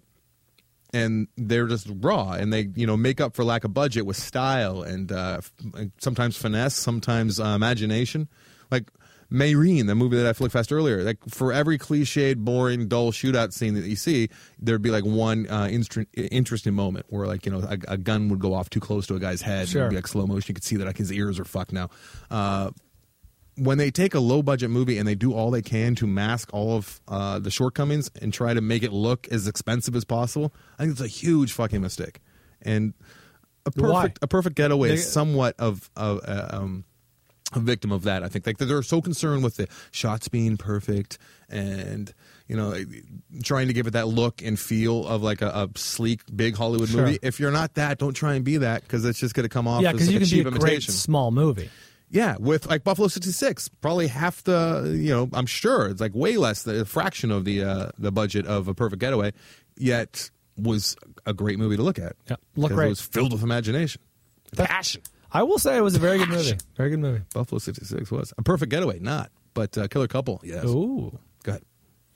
and they're just raw and they, you know, make up for lack of budget with style and uh, f- sometimes finesse, sometimes uh, imagination. Like Mayreen, the movie that I flicked fast earlier, like for every cliched, boring, dull shootout scene that you see, there'd be like one uh, instru- interesting moment where, like, you know, a, a gun would go off too close to a guy's head. Sure. It'd be like slow motion. You could see that like his ears are fucked now. Uh, when they take a low budget movie and they do all they can to mask all of uh, the shortcomings and try to make it look as expensive as possible, I think it's a huge fucking mistake. And a perfect Why? a perfect getaway They- is somewhat of of uh, um, a victim of that. I think like they're so concerned with the shots being perfect and, you know, trying to give it that look and feel of like a, a sleek big Hollywood Sure. movie. If you're not that, don't try and be that because it's just going to come off Yeah, as because like you a can cheap be a great imitation. small movie. Yeah, with like Buffalo sixty-six, probably half the, you know, I'm sure it's like way less, the fraction of the uh, the budget of A Perfect Getaway, yet was a great movie to look at. Yeah, look Because great. It was filled with imagination. That- Passion. I will say it was a very good movie. Very good movie. Buffalo sixty-six was. A Perfect Getaway, not. But uh, Killer Couple, yes. Ooh. Go ahead.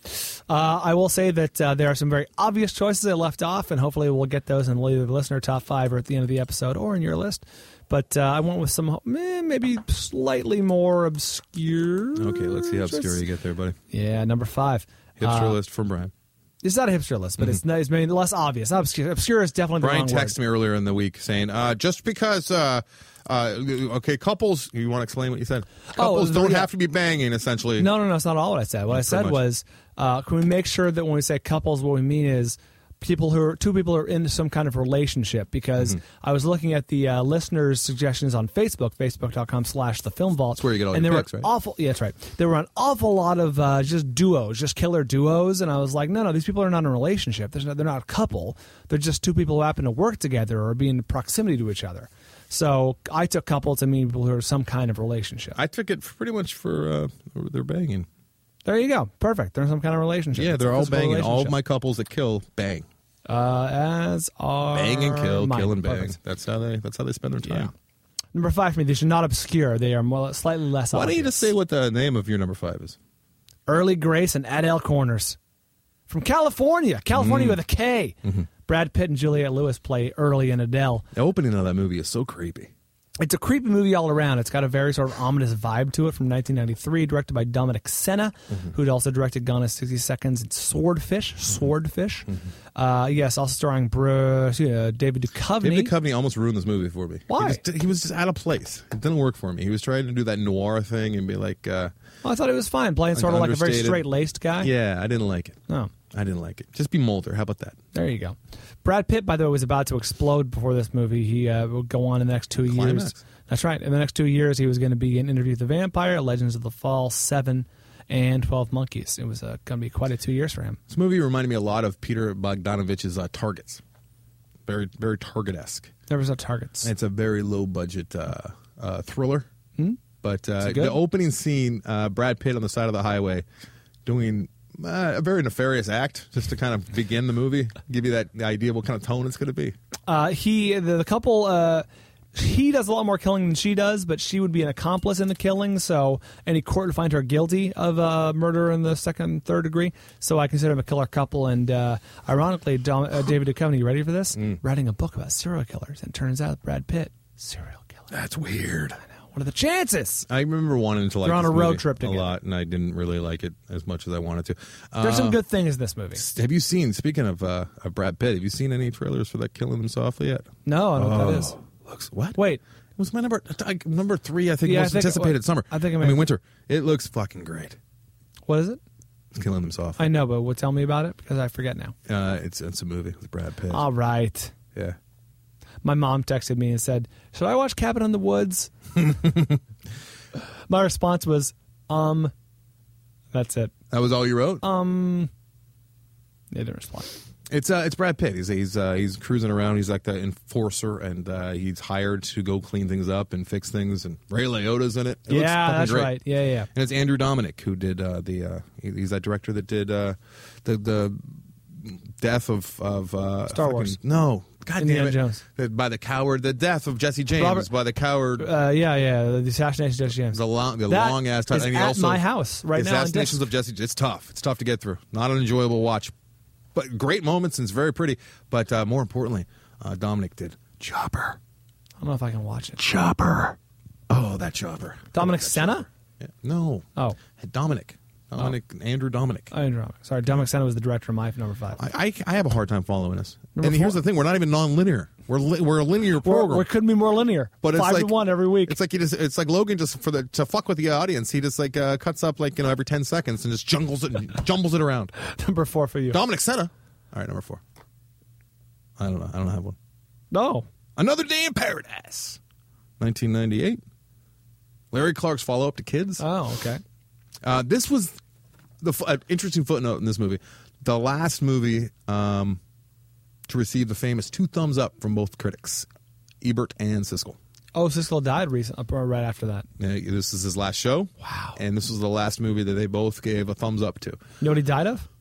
Uh, I will say that uh, there are some very obvious choices I left off, and hopefully we'll get those in either the listener top five or at the end of the episode or in your list. But uh, I went with some eh, maybe slightly more obscure. Okay, let's see how obscure choices. you get there, buddy. Yeah, number five. Hipster Uh, list from Brian. It's not a hipster list, but it's, it's maybe less obvious. Not obscure. Obscure is definitely the Brian wrong texted word. me earlier in the week saying, uh, just because, uh, uh, okay, couples, you want to explain what you said? Couples Oh, don't yeah. have to be banging, essentially. No, no, no. It's not all what I said. What I Pretty said much. was, uh, can we make sure that when we say couples, what we mean is people who are two people who are in some kind of relationship? Because Mm-hmm. I was looking at the uh, listeners' suggestions on Facebook, facebook.com slash the film vault. That's where you get all and your there picks, were right? awful. Yeah, that's right. There were an awful lot of uh, just duos, just killer duos, and I was like, no, no, these people are not in a relationship. There's no, they're not a couple. They're just two people who happen to work together or be in proximity to each other. So I took couple to mean people who are some kind of relationship. I took it pretty much for uh, they're banging. There you go. Perfect. They're in some kind of relationship. Yeah, It's a they're all physical banging. All of relationship. my couples that kill bang, Uh, as are bang and kill, mine. kill and bang. Perfect. That's how they. That's how they spend their Yeah. time. Number five for me. These are not obscure. They are more, slightly less. Why don't you obvious. just say what the name of your number five is? Early Grace and Adele Corners from California. California Mm. with a K. Mm-hmm. Brad Pitt and Juliette Lewis play Early and Adele. The opening of that movie is so creepy. It's a creepy movie all around. It's got a very sort of ominous vibe to it from nineteen ninety-three, directed by Dominic Senna, Mm-hmm. who'd also directed Gone in sixty seconds and Swordfish. Swordfish. Mm-hmm. Uh, yes, also starring Bruce, uh, David Duchovny. David Duchovny almost ruined this movie for me. Why? He, just, he was just out of place. It didn't work for me. He was trying to do that noir thing and be like, uh, Oh, I thought it was fine, playing sort of like a very understated. straight-laced guy. yeah, I didn't like it. Oh, I didn't like it. Just be Mulder. How about that? there you go. Brad Pitt, by the way, was about to explode before this movie. He uh, would go on in the next two Climax. years. That's right. In the next two years, he was going to be in Interview with the Vampire, Legends of the Fall, Seven, and twelve Monkeys. It was uh, going to be quite a two years for him. This movie reminded me a lot of Peter Bogdanovich's uh, Targets. Very, very Target-esque. There was no targets. It's a very low-budget uh, uh, thriller. Hmm? But uh, it good? the opening scene, uh, Brad Pitt on the side of the highway doing uh, a very nefarious act just to kind of begin the movie, give you that the idea of what kind of tone it's going to be. Uh, he, the, the couple, uh, he does a lot more killing than she does, but she would be an accomplice in the killing. So any court would find her guilty of uh, murder in the second and third degree. So I consider him a killer couple. And uh, ironically, Dom, uh, David Duchovny, you ready for this? Mm. Writing a book about serial killers. And it turns out Brad Pitt, serial killer. That's weird. I know. What are the chances? I remember wanting to like They're on this a road movie trip a together. lot, and I didn't really like it as much as I wanted to. Uh, There's some good things in this movie. Have you seen, speaking of, uh, of Brad Pitt, have you seen any trailers for that Killing Them Softly yet? No, I don't know what that is. Looks, what? Wait. was my number like, number three. I think Yeah, I most think it anticipated was. summer. I think I I may- mean winter. It looks fucking great. What is it? He's killing himself. I know, but what? Tell me about it because I forget now. Uh, it's it's a movie with Brad Pitt. All right. Yeah. My mom texted me and said, "Should I watch Cabin in the Woods?" My response was, "Um." That's it. That was all you wrote? Um. They didn't respond. It's uh, it's Brad Pitt. He's he's uh, he's cruising around. He's like the enforcer, and uh, he's hired to go clean things up and fix things. And Ray Liotta's in it. It looks Yeah, fucking that's great. right. Yeah, yeah. And it's Andrew Dominic who did uh, the. Uh, he- he's that director that did uh, the the death of of uh, Star fucking- Wars. No, God Indiana damn it. Jones. The- by the coward. The death of Jesse James Robert- by the coward. Uh, yeah, yeah. The assassination of Jesse James. the long the That long ass. is and he at also, my house right the now on Assassinations disc. of Jesse. It's tough. It's tough to get through. Not an enjoyable watch, but great moments and it's very pretty. But uh, more importantly, uh, Dominic did Chopper. I don't know if I can watch it. Chopper. Oh, that Chopper. Dominic Oh, that Senna? Chopper. Yeah. No. Oh, Dominic. Dominic. Andrew Dominic. Andrew. Sorry, Dominic Senna was the director of my number five. I, I I have a hard time following this. Number and here's four. the thing: we're not even non-linear. We're li- we're a linear We're, program. we couldn't be more linear. But it's five like to one every week. It's like he just. It's like Logan just for the to fuck with the audience. He just like uh, cuts up like you know every ten seconds and just jungles it, and jumbles it around. Number four for you. Dominic Senna. All right, number four. I don't know. I don't have one. No. Another Day in Paradise, nineteen ninety-eight. Larry Clark's follow-up to Kids. Oh, okay. Uh, this was the f- uh, interesting footnote in this movie. The last movie um, to receive the famous two thumbs up from both critics, Ebert and Siskel. Oh, Siskel died recently, right after that. Uh, this is his last show. Wow. And this was the last movie that they both gave a thumbs up to. You know what he died of?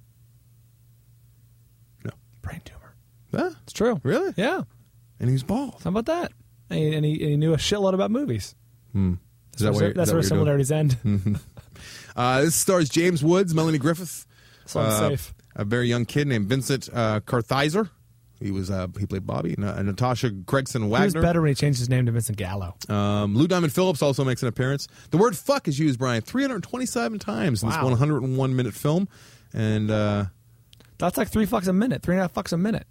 No. Brain tumor. Huh? It's true. Really? Yeah. And he's bald. How about that? And he, and he, and he knew a shitload about movies. Hmm. Is that That's where, where, is that's that where what you're doing? similarities end. Uh, this stars James Woods, Melanie Griffith, So unsafe. uh, a very young kid named Vincent uh, Kartheiser. He was uh, he played Bobby. And, uh, Natasha Gregson He was Wagner. better when he changed his name to Vincent Gallo. Um, Lou Diamond Phillips also makes an appearance. The word "fuck" is used, Brian, three hundred twenty-seven times in this Wow. one hundred one minute film, and uh, That's like three fucks a minute, three and a half fucks a minute.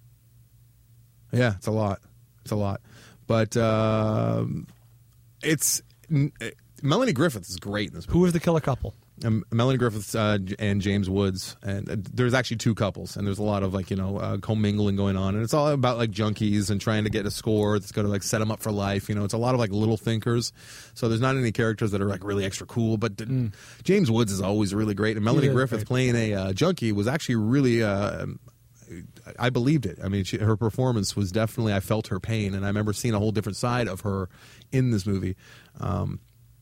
yeah, it's a lot. It's a lot, but um it's n- Melanie Griffith is great in this movie. Who was the killer couple? Um, Melanie Griffith uh, and James Woods, and uh, there's actually two couples, and there's a lot of like you know uh, commingling going on, and it's all about like junkies and trying to get a score that's going to like set them up for life. You know, it's a lot of like little thinkers. So there's not any characters that are like really extra cool, but uh, James Woods is always really great, and Melanie is Griffith great. playing a uh, junkie was actually really. Uh, I believed it. I mean, she, her performance was definitely. I felt her pain, and I remember seeing a whole different side of her in this movie. Um,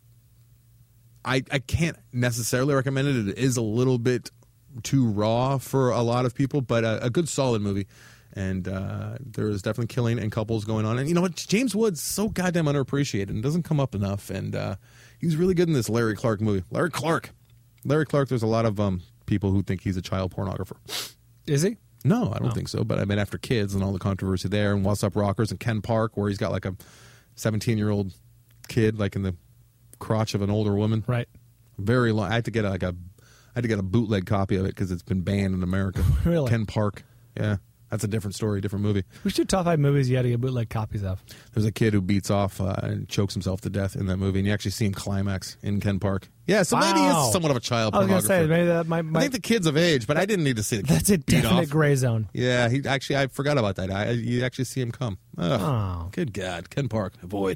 I, I can't necessarily recommend it. It is a little bit too raw for a lot of people, but a, a good solid movie. And uh, there is definitely killing and couples going on. And you know what? James Woods is so goddamn underappreciated and doesn't come up enough. And uh, he's really good in this Larry Clark movie. Larry Clark. Larry Clark, there's a lot of um, people who think he's a child pornographer. Is he? No, I don't Oh. think so. But I mean, after Kids and all the controversy there, and What's Up Rockers and Ken Park, where he's got like a seventeen-year-old kid like in the crotch of an older woman. Right. Very long. I had to get like a, I had to get a bootleg copy of it because it's been banned in America. Really? Ken Park. Yeah, that's a different story, different movie. We should do top five movies you had to get bootleg copies of. There's a kid who beats off uh, and chokes himself to death in that movie, and you actually see him climax in Ken Park. Yeah, so maybe Wow. he's somewhat of a child I was going to pornographer. say, maybe that might. I might think the kid's of age, but I didn't need to see the kid that's a beat definite off. gray zone. Yeah, he actually I forgot about that. I, you actually see him come. Ugh. Oh. Good God, Ken Park, avoid.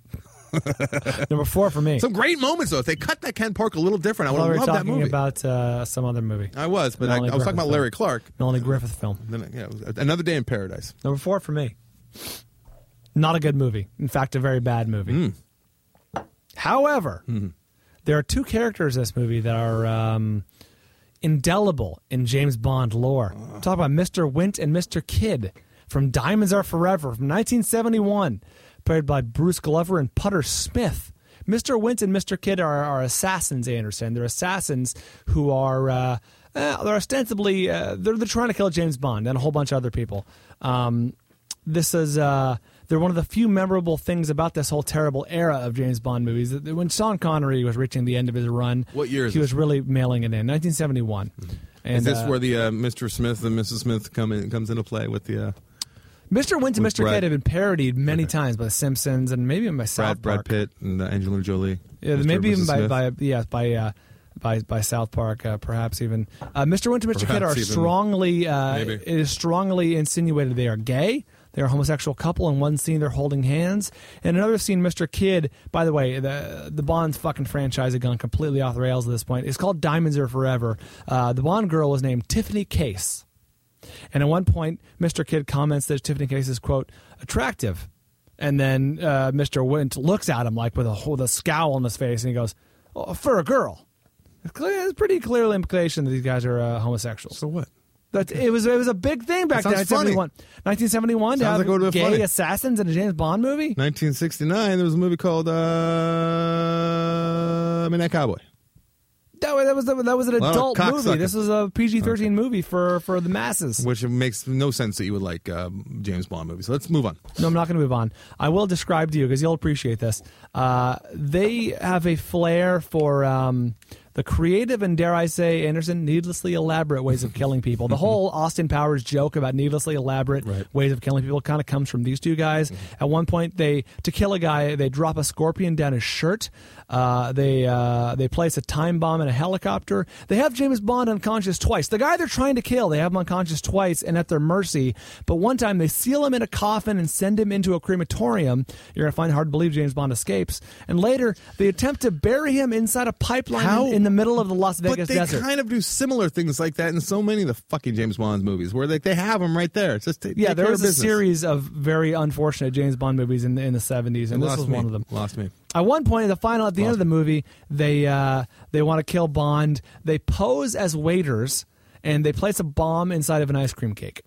Number four for me. Some great moments though. If they cut that Ken Park a little different, I I would thought we have were loved that talking movie. about uh, some other movie. I was, but I, I Melanie was talking about Griffith Larry film. Clark. Melanie Griffith film. Then, yeah, it was Another Day in Paradise. Number four for me. Not a good movie. In fact, a very bad movie. Mm. However, there are two characters in this movie that are um, indelible in James Bond lore. Talk about Mister Wint and Mister Kidd from Diamonds Are Forever from nineteen seventy-one, played by Bruce Glover and Putter Smith. Mister Wint and Mister Kidd are, are assassins, I understand. They're assassins who are uh, uh, they're ostensibly uh, they're, they're trying to kill James Bond and a whole bunch of other people. Um, this is uh, they're one of the few memorable things about this whole terrible era of James Bond movies. When Sean Connery was reaching the end of his run, What year is he this? was really mailing it in nineteen seventy-one. And, Is this uh, where the uh, Mister Smith and Missus Smith come in, comes into play with the? Uh, Mister Wint and With Mister Brad- Kidd have been parodied many times by The Simpsons and maybe even by South Brad, Park. Brad Pitt and uh, Angelina Jolie. Yeah, Mister maybe even Missus by, Smith. by yeah by uh, by by South Park, uh, perhaps even. Uh, Mister Wint and Mister Kidd are Perhaps even- strongly uh, maybe. it is strongly insinuated they are gay. They're a homosexual couple. In one scene, they're holding hands. In another scene, Mister Kidd, by the way, the the Bond's fucking franchise had gone completely off the rails at this point. It's called Diamonds Are Forever. Uh, the Bond girl was named Tiffany Case. And at one point, Mister Kidd comments that Tiffany Case is, quote, attractive. And then uh, Mister Wint looks at him like with a, with a scowl on his face, and he goes, oh, for a girl. It's, clear, it's pretty clear implication that these guys are uh, homosexuals. So what? That it was it was a big thing back then. That sounds funny. nineteen seventy-one to Sounds have like it would've been gay funny. assassins in a James Bond movie. nineteen sixty-nine, there was a movie called uh, Midnight Cowboy. That was that was, that was an lot of adult movie. cocksucking. This was a P G thirteen movie for, for the masses. Which makes no sense that you would like um, James Bond movies. So let's move on. No, I'm not going to move on. I will describe to you because you'll appreciate this. Uh, they have a flair for um, the creative and, dare I say, Anderson, needlessly elaborate ways of killing people. The whole Austin Powers joke about needlessly elaborate Right. ways of killing people kind of comes from these two guys. At one point, they to kill a guy, they drop a scorpion down his shirt. Uh, they uh, they place a time bomb in a helicopter. They have James Bond unconscious twice. The guy they're trying to kill, they have him unconscious twice and at their mercy. But one time, they seal him in a coffin and send him into a crematorium. You're going to find it hard to believe James Bond escapes. And later, they attempt to bury him inside a pipeline How- in, in the middle of the Las Vegas But they desert. kind of do similar things like that in so many of the fucking James Bond movies, where they they have them right there. It's just take, Yeah, take there care was of a business. series of very unfortunate James Bond movies in the, in the seventies, and It this lost was me. one of them. Lost me. At one point, in the final, at the end Lost of the movie, they uh, they want to kill Bond. They pose as waiters, and they place a bomb inside of an ice cream cake.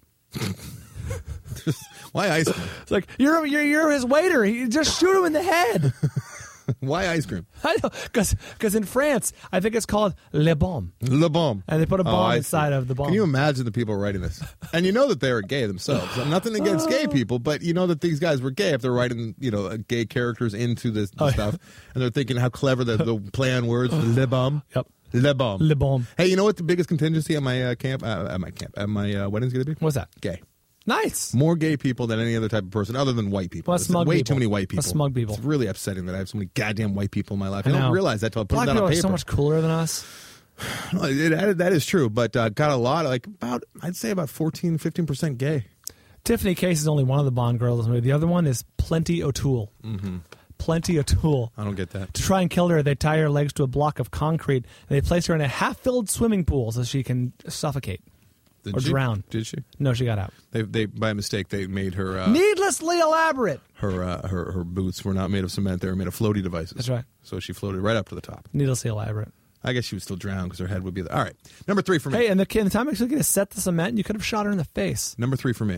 Why ice cream? It's like you're you're you're his waiter. He, just shoot him in the head. Why ice cream? I know, because in France, I think it's called Le Bomb. Le bomb. And they put a Oh, bomb I inside see. of the bomb. Can you imagine the people writing this? And you know that they are gay themselves. Nothing against gay people, but you know that these guys were gay if they're writing, you know, gay characters into this Oh, yeah. stuff, and they're thinking how clever the, the play on words. Le bomb. Yep. Le bomb. Le Bomb. Hey, you know what the biggest contingency at my uh, camp, uh, at my camp, at my uh, wedding's going to be? What's that? Gay. Nice. More gay people than any other type of person, other than white people. Well, There's smug way people. too many white people. Well, smug people. It's really upsetting that I have so many goddamn white people in my life. I, I don't know. realize that until I put Black it down people on are paper. so much cooler than us. No, it, it, that is true, but uh, got a lot, like about, I'd say about fourteen, fifteen percent gay. Tiffany Case is only one of the Bond girls in this movie. The other one is Plenty O'Toole. Mm-hmm. Plenty O'Toole. I don't get that. To try and kill her, they tie her legs to a block of concrete and they place her in a half-filled swimming pool so she can suffocate Did or she? drown. Did she? No, she got out. They, they by mistake, they made her uh, Needlessly elaborate. her, uh, her her boots were not made of cement; they were made of floaty devices. That's right. So she floated right up to the top. Needlessly elaborate. I guess she would still drown because her head would be there. All right, number three for me. Hey, and the, and the time it took you to set the cement, you could have shot her in the face. Number three for me.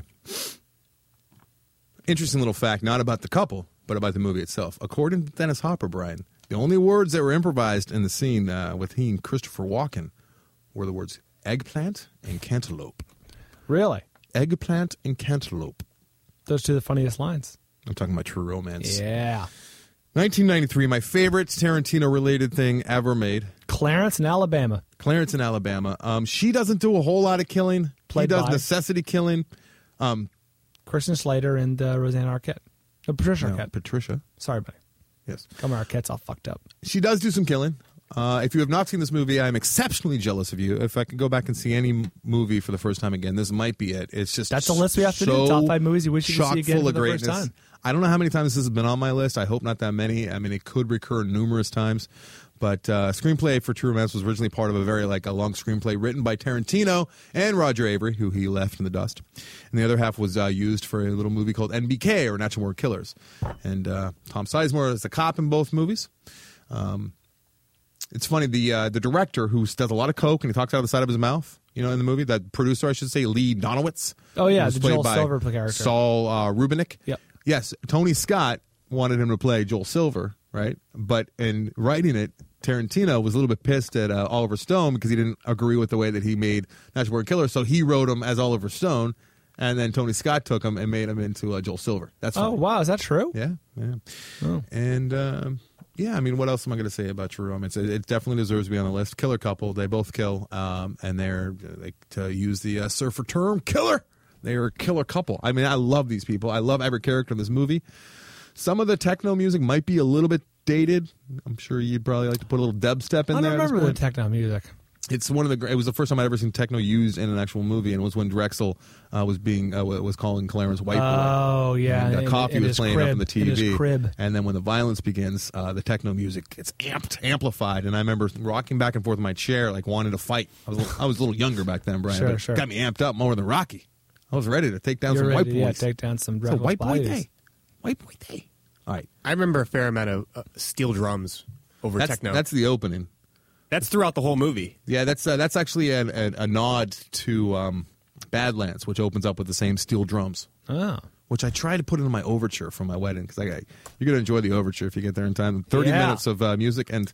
Interesting little fact, not about the couple, but about the movie itself. According to Dennis Hopper, Brian, the only words that were improvised in the scene uh, with he and Christopher Walken were the words eggplant and cantaloupe. Really? Eggplant and cantaloupe. Those two are the funniest lines. I'm talking about True Romance. Yeah. nineteen ninety-three, my favorite Tarantino-related thing ever made. Clarence in Alabama. Clarence in Alabama. Um, she doesn't do a whole lot of killing. Played he does by? necessity killing. Um, Christian Slater and uh, Roseanne Arquette. Uh, Patricia no, Arquette. Patricia. Sorry, buddy. Yes. Come on, Arquette's all fucked up. She does do some killing. Uh, if you have not seen this movie, I'm exceptionally jealous of you. If I could go back and see any m- movie for the first time again, this might be it. It's just That's the list we have to do. so Top five movies you wish you could chock see again full for of the first greatness. time. I don't know how many times this has been on my list. I hope not that many. I mean, it could recur numerous times. But uh, screenplay for True Romance was originally part of a very like a long screenplay written by Tarantino and Roger Avery, who he left in the dust. And the other half was uh, used for a little movie called N B K, or Natural Born Killers. And uh, Tom Sizemore is the cop in both movies. Um, it's funny, the uh, the director, who does a lot of coke and he talks out of the side of his mouth, you know, in the movie, that producer, I should say, Lee Donowitz. Oh, yeah, who was the played Joel by Silver character. Saul uh, Rubinek. Yep. Yes, Tony Scott wanted him to play Joel Silver, right? But in writing it, Tarantino was a little bit pissed at uh, Oliver Stone because he didn't agree with the way that he made Natural Born Killers, so he wrote him as Oliver Stone, and then Tony Scott took him and made him into uh, Joel Silver. That's Oh, funny. wow. Is that true? Yeah, yeah. Oh. And um, yeah, I mean, what else am I going to say about True Romance? It, it definitely deserves to be on the list. Killer couple, they both kill, um, and they're like to use the uh, surfer term, killer. They are a killer couple. I mean, I love these people. I love every character in this movie. Some of the techno music might be a little bit dated. I'm sure you'd probably like to put a little dubstep in I don't there. at this remember the point. techno music. It's one of the. gr- It was the first time I'd ever seen techno used in an actual movie, and it was when Drexel uh, was being uh, was calling Clarence white boy. Oh, yeah. And, uh, in- coffee in was his playing crib, up on the T in V. his crib. And then when the violence begins, uh, the techno music gets amped, amplified, and I remember rocking back and forth in my chair, like wanting to fight. I was a little, I was a little younger back then, Brian. Sure, but it sure. got me amped up more than Rocky. I was ready to take down You're some ready white to, boys. yeah, take down some It's a Drexel's white boy bodies. day. White boy day. All right, I remember a fair amount of uh, steel drums over that's techno. that's the opening. That's throughout the whole movie. Yeah, that's uh, that's actually a, a, a nod to um, Badlands, which opens up with the same steel drums. Oh. Which I tried to put into my overture for my wedding because I, I you're gonna enjoy the overture if you get there in time. Thirty Yeah. minutes of uh, music, and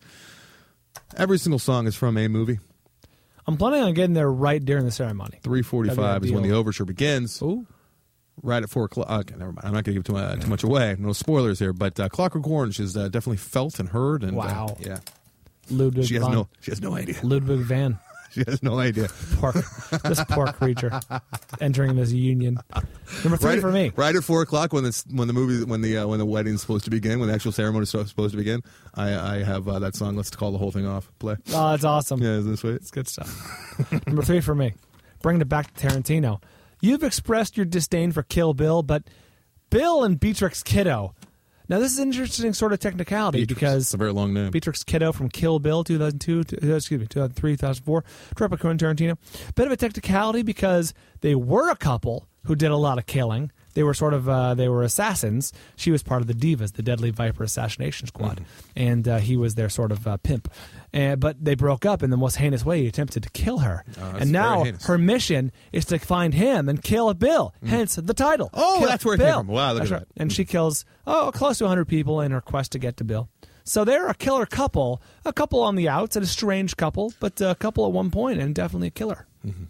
every single song is from a movie. I'm planning on getting there right during the ceremony. Three forty-five is when the ideal. overture begins. Ooh. Right at four o'clock. Okay, never mind. I'm not gonna give too, uh, too much away. No spoilers here, but uh, Clockwork Orange is uh, definitely felt and heard. And uh, Wow. yeah, Ludwig she has van. no she has no idea. Ludwig van. She has no idea. Poor, this poor creature entering this union. Number three right, for me. Right at four o'clock when this when the movie when the uh, when the wedding's supposed to begin, when the actual ceremony is supposed to begin, I, I have uh, that song. Let's call the whole thing off. Play. Oh, that's awesome. Yeah, isn't this sweet? It's good stuff. Number three for me. Bringing it back to Tarantino. You've expressed your disdain for Kill Bill, but Bill and Beatrix Kiddo. Now, this is an interesting sort of technicality Beatrix. because It's a very long name. Beatrix Kiddo from Kill Bill, two thousand two, to, excuse me, two thousand three, two thousand four, directed by Quentin Tarantino. Bit of a technicality because they were a couple who did a lot of killing. They were sort of, uh, they were assassins. She was part of the Divas, the Deadly Viper Assassination Squad, Mm-hmm. and uh, he was their sort of uh, pimp. And, but they broke up in the most heinous way. He attempted to kill her. Oh, that's and now very heinous. her mission is to find him and kill Bill, hence the title. Oh, Kill that's where it came Bill. from. Wow, look That's at right. that. And she kills, oh, close to one hundred people in her quest to get to Bill. So they're a killer couple, a couple on the outs, and a strange couple, but a couple at one point, and definitely a killer.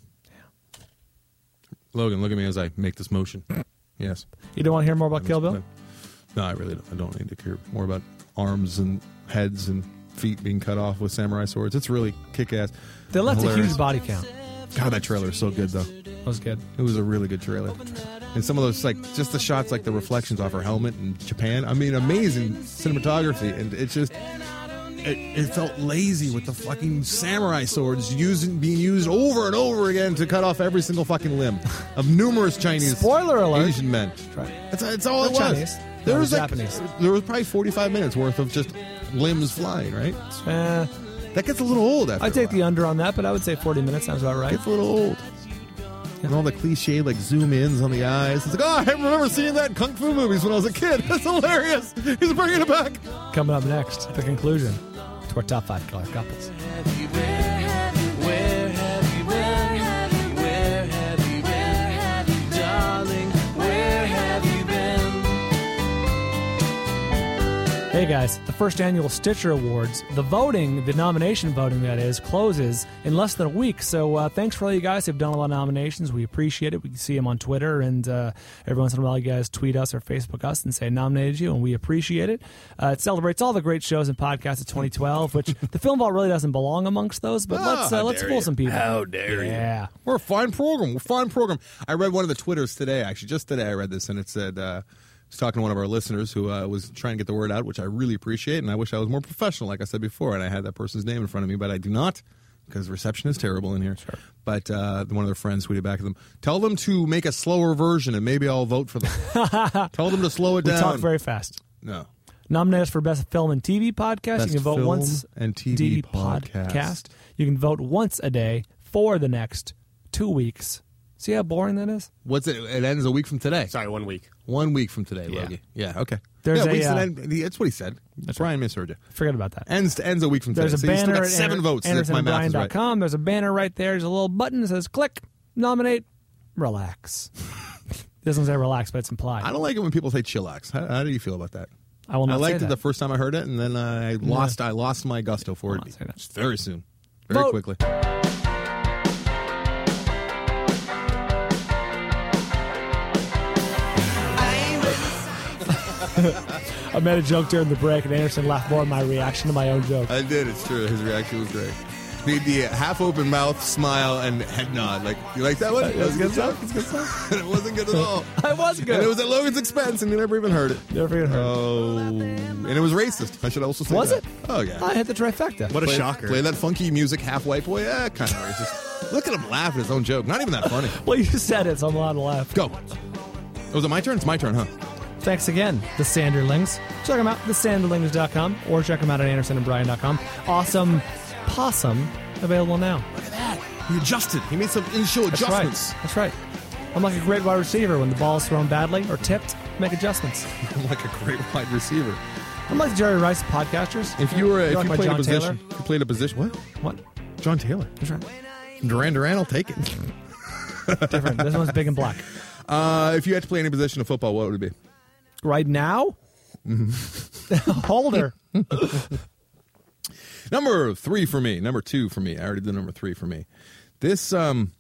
Logan, look at me as I make this motion. Yes. You don't want to hear more about Kill Bill? No, I really don't. I don't need to hear more about arms and heads and feet being cut off with samurai swords. It's really kick-ass. They left a Hilarious. huge body count. God, that trailer is so good, though. That was good. It was a really good trailer. And some of those, like, just the shots, like the reflections off her helmet in Japan. I mean, amazing cinematography. And it just, it, it felt lazy with the fucking samurai swords using, being used over and over again to cut off every single fucking limb of numerous Chinese Spoiler alert. Asian men. right. That's, that's all Not it was. Chinese. There No, was like, Japanese. there was probably forty-five minutes worth of just limbs flying, right? Uh, That gets a little old after I a take the while. under on that, but I would say forty minutes sounds about right. It's a little old. And all the cliche like zoom ins on the eyes. It's like, oh, I remember seeing that in kung fu movies when I was a kid. That's hilarious. He's bringing it back. Coming up next, the conclusion to our top five killer couples. Where have you been? Where have you been? Where have you been? Darling, where have you been? Hey guys, the first annual Stitcher Awards, the voting, the nomination voting that is, closes in less than a week. So uh, thanks for all you guys who've done a lot of nominations. We appreciate it. We can see them on Twitter, and uh, every once in a while you guys tweet us or Facebook us and say nominated you, and we appreciate it. Uh, it celebrates all the great shows and podcasts of twenty twelve, which the Film Vault really doesn't belong amongst those, but Ah, let's uh, how let's dare fool you. some people. How dare you. Yeah. We're a fine program. We're a fine program. I read one of the Twitters today, actually. Just today I read this, and it said, uh, I was talking to one of our listeners who uh, was trying to get the word out, which I really appreciate, and I wish I was more professional, like I said before, and I had that person's name in front of me, but I do not, because reception is terrible in here. Sure. But uh, one of their friends tweeted back at them, tell them to make a slower version, and maybe I'll vote for them. Tell them to slow it We down. talk very fast. No. Nominated for Best Film and T V Podcast. Best you can vote Film once and T V podcast. You can vote once a day for the next two weeks. See how boring that is? What's it? It ends a week from today. Sorry, one week. One week from today, Yeah. Logie. Yeah, okay. There's yeah, a, weeks uh, that end, that's what he said. Brian misheard you. Forget about that. Ends ends a week from There's today. a so you still banner got at seven Ander- votes. If my math is anderson bryan dot right. com. There's a banner right there. There's a little button that says click, nominate, relax. It doesn't say relax, but it's implied. I don't like it when people say chillax. How, how do you feel about that? I will not I say liked it that. the first time I heard it, and then uh, I lost. I lost my gusto for I'll it not say that. just very soon, very Vote. quickly. I made a joke during the break, and Anderson laughed more at my reaction to my own joke. I did. It's true. His reaction was great. made the half open mouth, smile, and head nod. Like, you like that one? That was good stuff. It's good stuff. It wasn't good at all. It wasn't good. And it was at Logan's expense, and you never even heard it. Never even heard. Oh, and it was racist. I should also say Was that. it? Oh yeah. I hit the trifecta. What a play, shocker. Play that funky music, half white boy. Yeah, kind of racist. Look at him laugh at his own joke. Not even that funny. Well, you said it, so I'm allowed to laugh. Go. Was it my turn? It's my turn, huh? Thanks again, the Sanderlings. Check them out, the sanderlings dot com, or check them out at anderson and bryan dot com. Awesome Possum, available now. Look at that. He adjusted. He made some in-show That's adjustments. right. That's right. I'm like a great wide receiver. When the ball is thrown badly or tipped, make adjustments. I'm like a great wide receiver. I'm like Jerry Rice of podcasters. If you were, a, if like you my played a John position, Taylor. if you played a position. What? What? John Taylor. That's right. Duran Duran, I'll take it. Different. This one's big and black. Uh, if you had to play any position of football, what would it be? Right now? Holder. Number three for me. Number two for me. I already did number three for me. This um,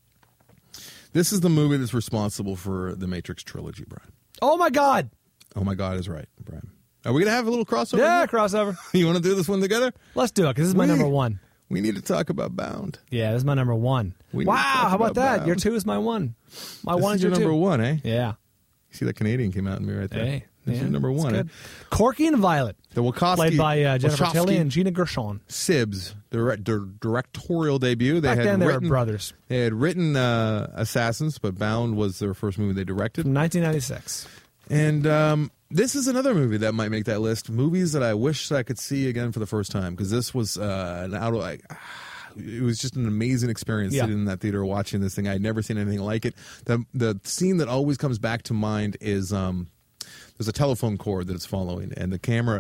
this is the movie that's responsible for the Matrix trilogy, Brian. Oh, my God. Oh my God is right, Brian. Are we gonna have a little crossover? Yeah, here? crossover. You want to do this one together? Let's do it, because this is my We- number one. We need to talk about Bound. Yeah, this is my number one. We need Wow, to talk how about about that? Bound. Your two is my one. My This one is is your your number two. one, eh? Yeah. You see that Canadian came out in me right there. Hey. This yeah, is number that's one. Eh? good. Corky and Violet. The Wachowski, Played by uh, Jennifer Wachowski Tilly and Gina Gershon. Sibs, the dir- directorial debut. They Back had then, they were written, brothers. They had written uh, Assassins, but Bound was their first movie they directed. From nineteen ninety-six. And um, this is another movie that might make that list. Movies that I wish I could see again for the first time, because this was uh, an out of like. It was just an amazing experience Yeah. sitting in that theater watching this thing. I had never seen anything like it. The the scene that always comes back to mind is um, there's a telephone cord that it's following, and the camera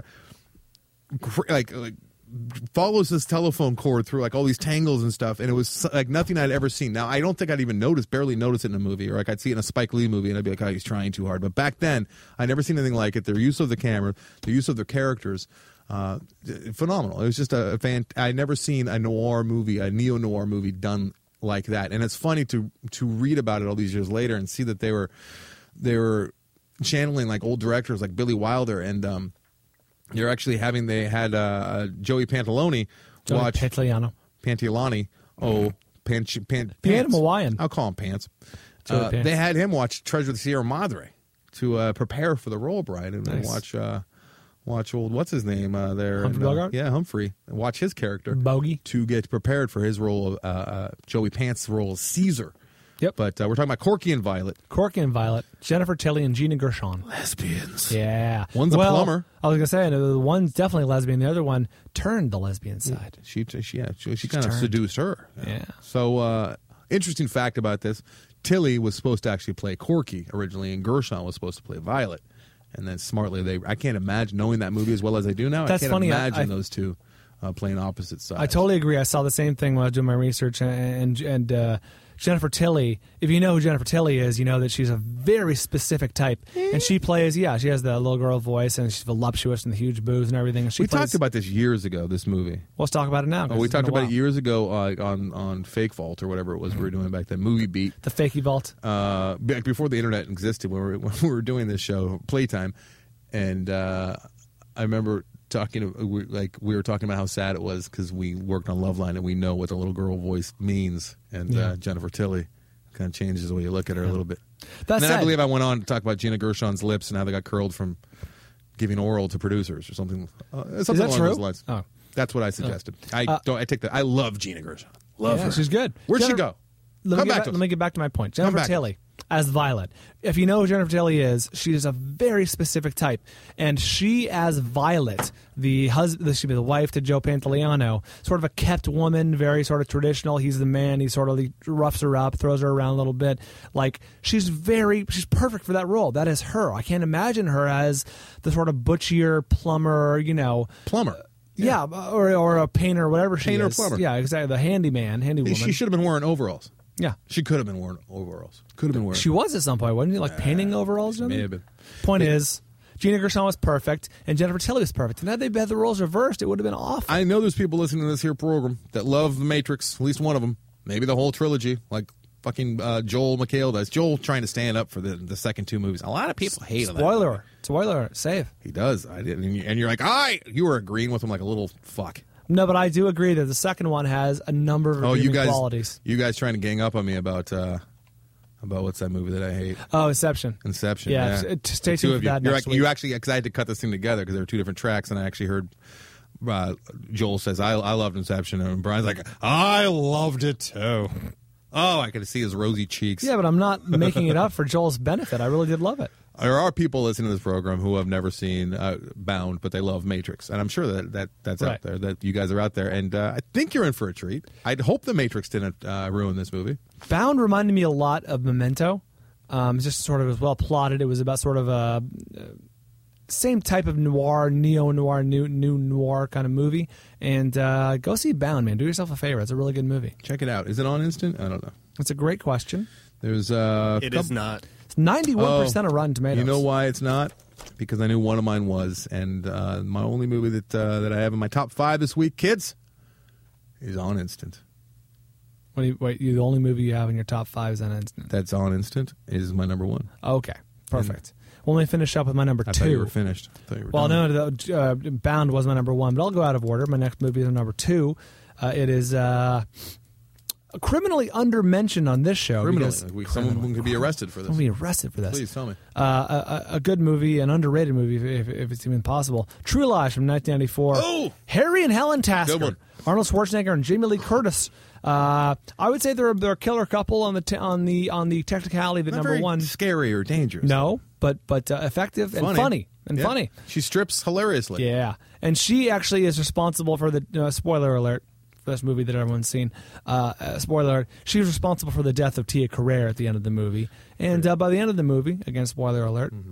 like, like follows this telephone cord through like all these tangles and stuff, and it was like nothing I'd ever seen. Now I don't think I'd even notice, barely notice it in a movie, or like I'd see it in a Spike Lee movie, and I'd be like, oh, he's trying too hard. But back then, I'd never seen anything like it. Their use of the camera, the use of their characters. Uh, phenomenal. It was just a, a fan. I'd never seen a noir movie, a neo noir movie done like that. And it's funny to to read about it all these years later and see that they were they were channeling like old directors like Billy Wilder, and um, they're actually having they had uh, Joey Pantalone Joey watch Pantoliano. Pantalone. Oh, pan, pan, He had pants. him Hawaiian. I'll call him Pants. Joey Uh, Pants. they had him watch Treasure of the Sierra Madre to uh, prepare for the role, Brian, and Nice. watch. Uh, Watch old, what's his name uh, there? Humphrey and, uh, Bogart? Yeah, Humphrey. And watch his character. Bogey. To get prepared for his role of uh, uh, Joey Pants' role as Caesar. Yep. But uh, we're talking about Corky and Violet. Corky and Violet. Jennifer Tilly and Gina Gershon. Lesbians. Yeah. One's a well, plumber. I was going to say, the one's definitely lesbian. The other one turned the lesbian side. She, she, yeah, she, she kind of turned. seduced her. Yeah. So, uh, interesting fact about this Tilly was supposed to actually play Corky originally, and Gershon was supposed to play Violet. And then smartly, they I can't imagine knowing that movie as well as I do now. That's I can't funny. I- imagine I- those two uh, playing opposite sides. I totally agree. I saw the same thing when I was doing my research. And and uh, Jennifer Tilly, if you know who Jennifer Tilly is, you know that she's a very specific type. And she plays, yeah, she has the little girl voice, and she's voluptuous and the huge boobs and everything. And she we plays, talked about this years ago, this movie. Let's talk about it now. 'cause Oh, we it's been talked a about while. it years ago uh, on, on Fake Vault or whatever it was we were doing back then, Movie Beat. The Fakey Vault. Uh, back before the internet existed, when we were, when we were doing this show, Playtime. And uh, I remember talking, we, like we were talking about how sad it was because we worked on Loveline and we know what the little girl voice means. And Yeah. uh, Jennifer Tilly kind of changes the way you look at her a little bit. That's and then sad. I believe I went on to talk about Gina Gershon's lips and how they got curled from giving oral to producers or something. Uh, something that along true? those lines. Oh. That's what I suggested. I Uh, don't. I take that. I love Gina Gershon. Love Yeah, her. she's good. Where'd she Jennifer- go? Let me, Come get back back, to us. let me get back to my point. Jennifer back to Tilly as Violet. If you know who Jennifer Tilly is, she is a very specific type, and she as Violet, the husband, she be the wife to Joe Pantoliano, sort of a kept woman, very sort of traditional. He's the man. He sort of he roughs her up, throws her around a little bit. Like she's very, she's perfect for that role. That is her. I can't imagine her as the sort of butchier plumber. You know, Plumber. yeah, or or a painter, or whatever she Painter, is. plumber. Yeah, exactly. The handyman, handy woman. She should have been wearing overalls. Yeah. She could have been wearing overalls. Could have been wearing. She was at some point, wasn't she? Like painting overalls or something? may have been. Point is, Gina Gershon was perfect, and Jennifer Tilly was perfect. And had they had the roles reversed, it would have been awful. I know there's people listening to this here program that love The Matrix, at least one of them, maybe the whole trilogy, like fucking uh, Joel McHale does. Joel trying to stand up for the, the second two movies. A lot of people hate that. Spoiler. Spoiler. Save. He does. I did, and you- and you're like, I. You were agreeing with him like a little fuck. No, but I do agree that the second one has a number of Oh, you redeeming guys, qualities. you guys trying to gang up on me about uh, about what's that movie that I hate? Oh, Inception. Inception. Yeah, Yeah, s- t- stay The two tuned of for you. that You're next ac- you week. actually, because I had to cut this thing together because there were two different tracks, and I actually heard uh, Joel says I I loved Inception, and Brian's like I loved it too. Oh, I could see his rosy cheeks. Yeah, but I'm not making it up for Joel's benefit. I really did love it. There are people listening to this program who have never seen uh, Bound, but they love Matrix, and I'm sure that, that that's Right. out there. That you guys are out there, and uh, I think you're in for a treat. I'd hope the Matrix didn't uh, ruin this movie. Bound reminded me a lot of Memento. Um, it's just sort of as well plotted. It was about sort of a uh, same type of noir, neo noir, new new noir kind of movie. And uh, go see Bound, man. Do yourself a favor. It's a really good movie. Check it out. Is it on Instant? I don't know. It's a great question. There's uh, It couple- is not. It's ninety-one percent Oh, of Rotten Tomatoes. You know why it's not? Because I knew one of mine was, and uh, my only movie that uh, that I have in my top five this week, kids, is on Instant. What do you, wait, you, the only movie you have in your top five is on Instant. That's on Instant is my number one. Okay, perfect. Well, let me finish up with my number I two. thought you were finished. I thought you were Well, done. no, the, uh, Bound was my number one, but I'll go out of order. My next movie is number two. Uh, it is uh, criminally undermentioned on this show. Criminally, because- we, someone could be arrested for this. Someone be arrested for this. Please tell me. Uh, a, a good movie, an underrated movie, if, if, if it's even possible. True Lies from nineteen ninety-four. Oh! Harry and Helen Tasker. Good one. Arnold Schwarzenegger and Jamie Lee Curtis. Uh, I would say they're they're a killer couple on the t- on the on the technicality that Not number very one. scary or dangerous. No, but but uh, effective and funny and Yeah. funny. She strips hilariously. Yeah, and she actually is responsible for the uh, spoiler alert for this movie that everyone's seen. Uh, uh, spoiler alert: she was responsible for the death of Tia Carrere at the end of the movie, and uh, by the end of the movie, again spoiler alert, Mm-hmm.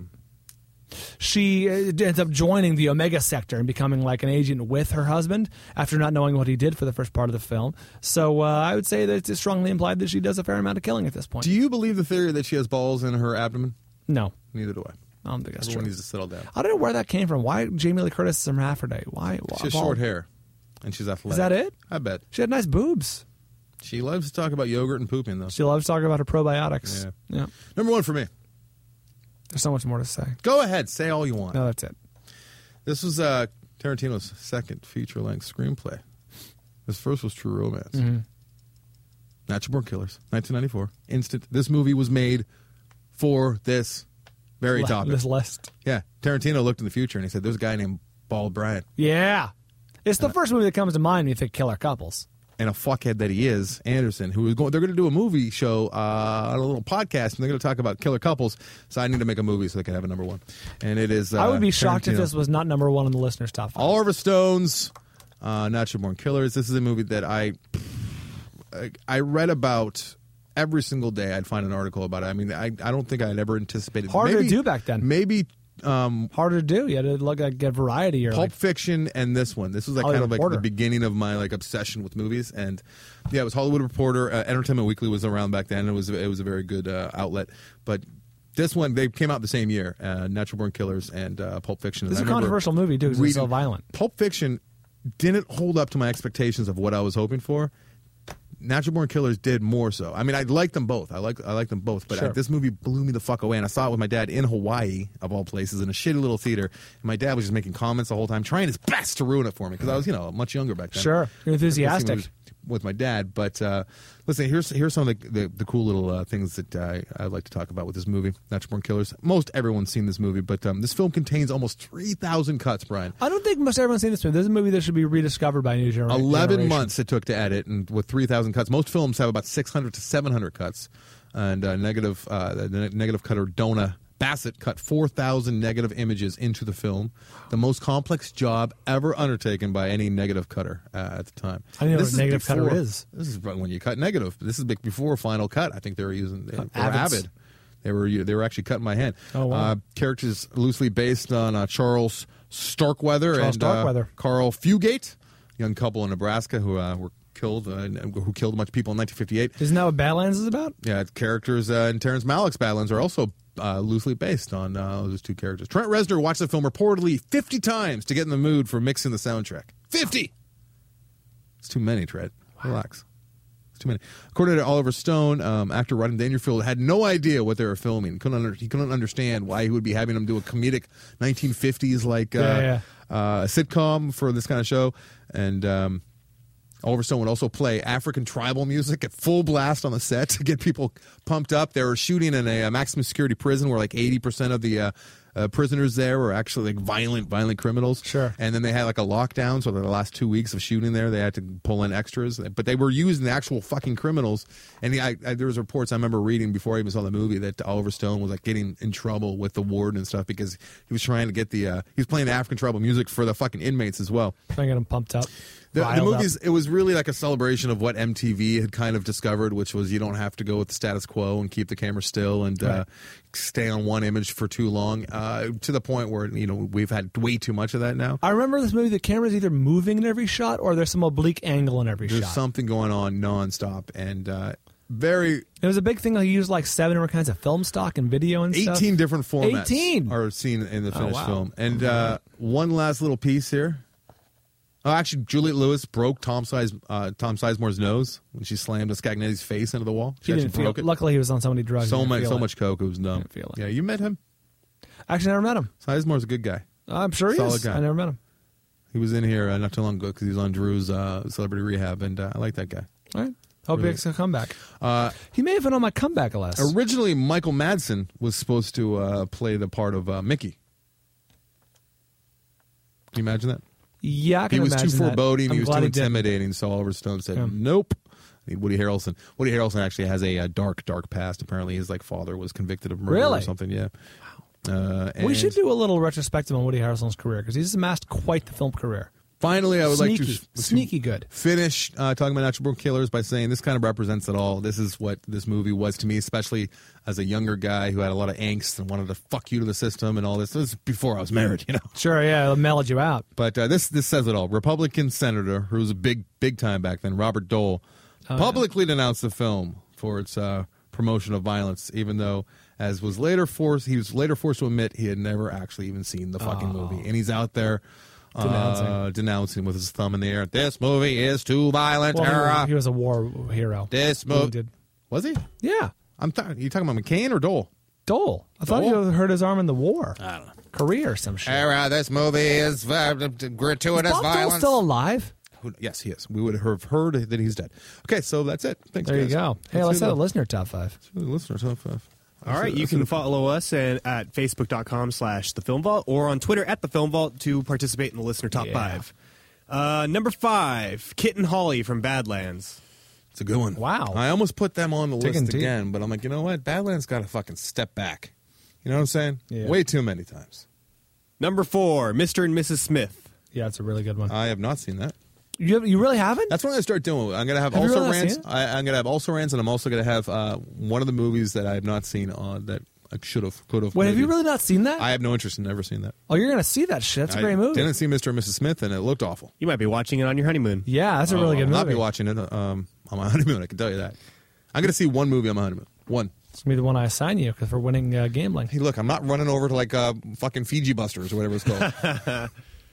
she uh, ends up joining the Omega Sector and becoming like an agent with her husband after not knowing what he did for the first part of the film. So uh, I would say that it's strongly implied that she does a fair amount of killing at this point. Do you believe the theory that she has balls in her abdomen? no, Neither do I. I don't think that's Everyone true. needs to settle down. I don't know where that came from. Why Jamie Lee Curtis is a hermaphrodite? Why? why She has bald? short hair, and she's athletic. Is that it? I bet. She had nice boobs. She loves to talk about yogurt and pooping, though. She loves talking about her probiotics. Yeah. Yeah. Number one for me. There's so much more to say. Go ahead, say all you want. No, that's it. This was uh, Tarantino's second feature-length screenplay. His first was True Romance. Mm-hmm. Natural Born Killers, nineteen ninety-four. Instant. This movie was made for this very Le- topic. This list. Yeah, Tarantino looked in the future and he said, "There's a guy named Bald Brian." Yeah. It's the first movie that comes to mind when you think killer couples. And a fuckhead that he is, Anderson, who is going. They're going to do a movie show uh, on a little podcast, and they're going to talk about killer couples. So I need to make a movie so they can have a number one. And it is. Uh, I would be shocked if Tarantino. this was not number one on the listener's top five. Oliver Stone's uh, Natural Born Killers. This is a movie that I I, I read about every single day. I'd find an article about it. I mean, I, I don't think I'd ever anticipated. Harder to maybe, do back then. Maybe um, Harder to do. You had to look at get variety or Pulp like, Fiction and this one. This was like Hollywood kind of like Reporter. the beginning of my like obsession with movies. And yeah, it was Hollywood Reporter. Uh, Entertainment Weekly was around back then. It was it was a very good uh, outlet. But this one, they came out the same year. Uh, Natural Born Killers and uh, Pulp Fiction. This is And a I remember controversial movie too because it's so reading- violent. Pulp Fiction didn't hold up to my expectations of what I was hoping for. Natural Born Killers did more so. I mean, I liked them both. I like I like them both, but Sure. I, this movie blew me the fuck away. And I saw it with my dad in Hawaii, of all places, in a shitty little theater. And my dad was just making comments the whole time, trying his best to ruin it for me because I was, you know, much younger back then. Sure. You're enthusiastic. I've seen movies with my dad, but uh, listen, here's here's some of the the, the cool little uh, things that uh, I'd like to talk about with this movie, Natural Born Killers. Most everyone's seen this movie, but um, this film contains almost three thousand cuts, Brian. I don't think most everyone's seen this movie. This is a movie that should be rediscovered by a new genera- eleven generation. months it took to edit, and with three thousand cuts. Most films have about six hundred to seven hundred cuts. And uh, negative, uh, the ne- negative cutter Donna Bassett cut four thousand negative images into the film. The most complex job ever undertaken by any negative cutter uh, at the time. I don't know This what is negative cutter before- is. This is when you cut negative. This is be- before Final Cut. I think they were using, they, they were Avids. Avid. They were they were actually cutting my hand. Oh, wow. Uh, characters loosely based on uh, Charles Starkweather Charles and Starkweather. Uh, Carl Fugate, young couple in Nebraska who uh, were killed, uh, who killed a bunch of people in nineteen fifty-eight. Isn't that what Badlands is about? Yeah, characters uh, in Terrence Malick's Badlands are also uh, loosely based on uh, those two characters. Trent Reznor watched the film reportedly fifty times to get in the mood for mixing the soundtrack. fifty! It's too many, Trent. Relax. Too many. According to Oliver Stone, um, actor Rodney Dangerfield had no idea what they were filming. Couldn't under, he couldn't understand why he would be having them do a comedic nineteen fifties like uh, Yeah, yeah. Uh, a sitcom for this kind of show. And um, Oliver Stone would also play African tribal music at full blast on the set to get people pumped up. They were shooting in a, a maximum security prison where like eighty percent of the uh, uh, prisoners there were actually like violent, violent criminals. Sure. And then they had like a lockdown, so the last two weeks of shooting there, they had to pull in extras. But they were using the actual fucking criminals. And he, I, I, there was reports I remember reading before I even saw the movie that Oliver Stone was like getting in trouble with the warden and stuff because he was trying to get the, uh, he was playing the African tribal music for the fucking inmates as well. Trying to get them pumped up. The, the riled movies, up. it was really like a celebration of what M T V had kind of discovered, which was you don't have to go with the status quo and keep the camera still and uh, stay on one image for too long, uh, to the point where, you know, we've had way too much of that now. I remember this movie, the camera's either moving in every shot or there's some oblique angle in every There's shot. something going on nonstop and uh, very... It was a big thing. He used like seven different kinds of film stock and video and stuff. eighteen different formats eighteen are seen in the Oh, finished wow. film. And uh, one last little piece here. Oh, actually, Juliette Lewis broke Tom Size, uh, Tom Sizemore's nose when she slammed Scagnetti's face into the wall. She He actually didn't feel broke it. Luckily, he was on so many drugs. So he didn't much, feel so it. much coke. It was dumb. Didn't feel it. Yeah, you met him. Actually, never met him. Sizemore's a good guy. I'm sure he Solid is. guy. I never met him. He was in here uh, not too long ago because he was on Drew's uh, Celebrity Rehab, and uh, I like that guy. All right. Hope Really? he makes a comeback. Uh, He may have been on my comeback list. originally, Michael Madsen was supposed to uh, play the part of uh, Mickey. Can you imagine that? Yeah, I He can was too imagine that. foreboding. I'm He was glad too didn't. intimidating. So Oliver Stone said, Yeah. "Nope." I need Woody Harrelson. Woody Harrelson actually has a, uh dark, dark past. Apparently, his like father was convicted of murder Really? or something. Yeah. Uh, We and should do a little retrospective on Woody Harrelson's career because he's amassed quite the film career. Finally, I would Sneaky, like to sneaky good. finish uh, talking about Natural Born Killers by saying this kind of represents it all. This is what this movie was to me, especially as a younger guy who had a lot of angst and wanted to fuck you to the system and all this. This is before I was married, you know. Sure, yeah, it mellowed you out. But uh, this this says it all. Republican senator who was a big big time back then, Robert Dole, Oh, publicly denounced the film for its uh, promotion of violence, even though, as was later forced, he was later forced to admit he had never actually even seen the fucking Oh. movie, and he's out there. Denouncing. Uh, denouncing with his thumb in the air. This movie is too violent. Well, he era. was, he was a war hero. This movie Wounded. was he? Yeah, I'm th- you talking about McCain or Dole? Dole. I thought Dole? he hurt his arm in the war. I don't know. Korea or some shit. Era, this movie is uh, gratuitous Is Bob Dole violence. still alive? Who- Yes, he is. We would have heard that he's dead. Okay, so that's it. Thanks, There you guys. go. Hey, let's do have a the- listener top five. let's do the listener top five. All right, you can follow us and, at facebook.com slash the film vault or on Twitter at the film vault to participate in the listener top Yeah. five. Uh, number five, Kit and Holly from Badlands. It's a good one. Wow. I almost put them on the Taking list deep. again, but I'm like, you know what? Badlands got to fucking step back. You know what I'm saying? Yeah. Way too many times. Number four, Mister and Missus Smith. Yeah, it's a really good one. I have not seen that. you you really haven't? That's what I'm going to start doing. I'm going to have, Have you also really not rants. seen it? I, I'm going to have also rants, and I'm also going to have uh, one of the movies that I have not seen on that I should have, could have. Wait, have maybe. you really not seen that? I have no interest in never seen that. oh, you're gonna see that shit. That's a I great movie. didn't see Mister and Missus Smith, and it looked awful. You might be watching it on your honeymoon. Yeah, that's a really Oh, good I'll movie. not be watching it um, on my honeymoon. I can tell you that. I'm going to see one movie on my honeymoon. One. It's gonna be the one I assign you because for winning uh, gambling. Hey, look, I'm not running over to like uh, fucking Fiji Busters or whatever it's called.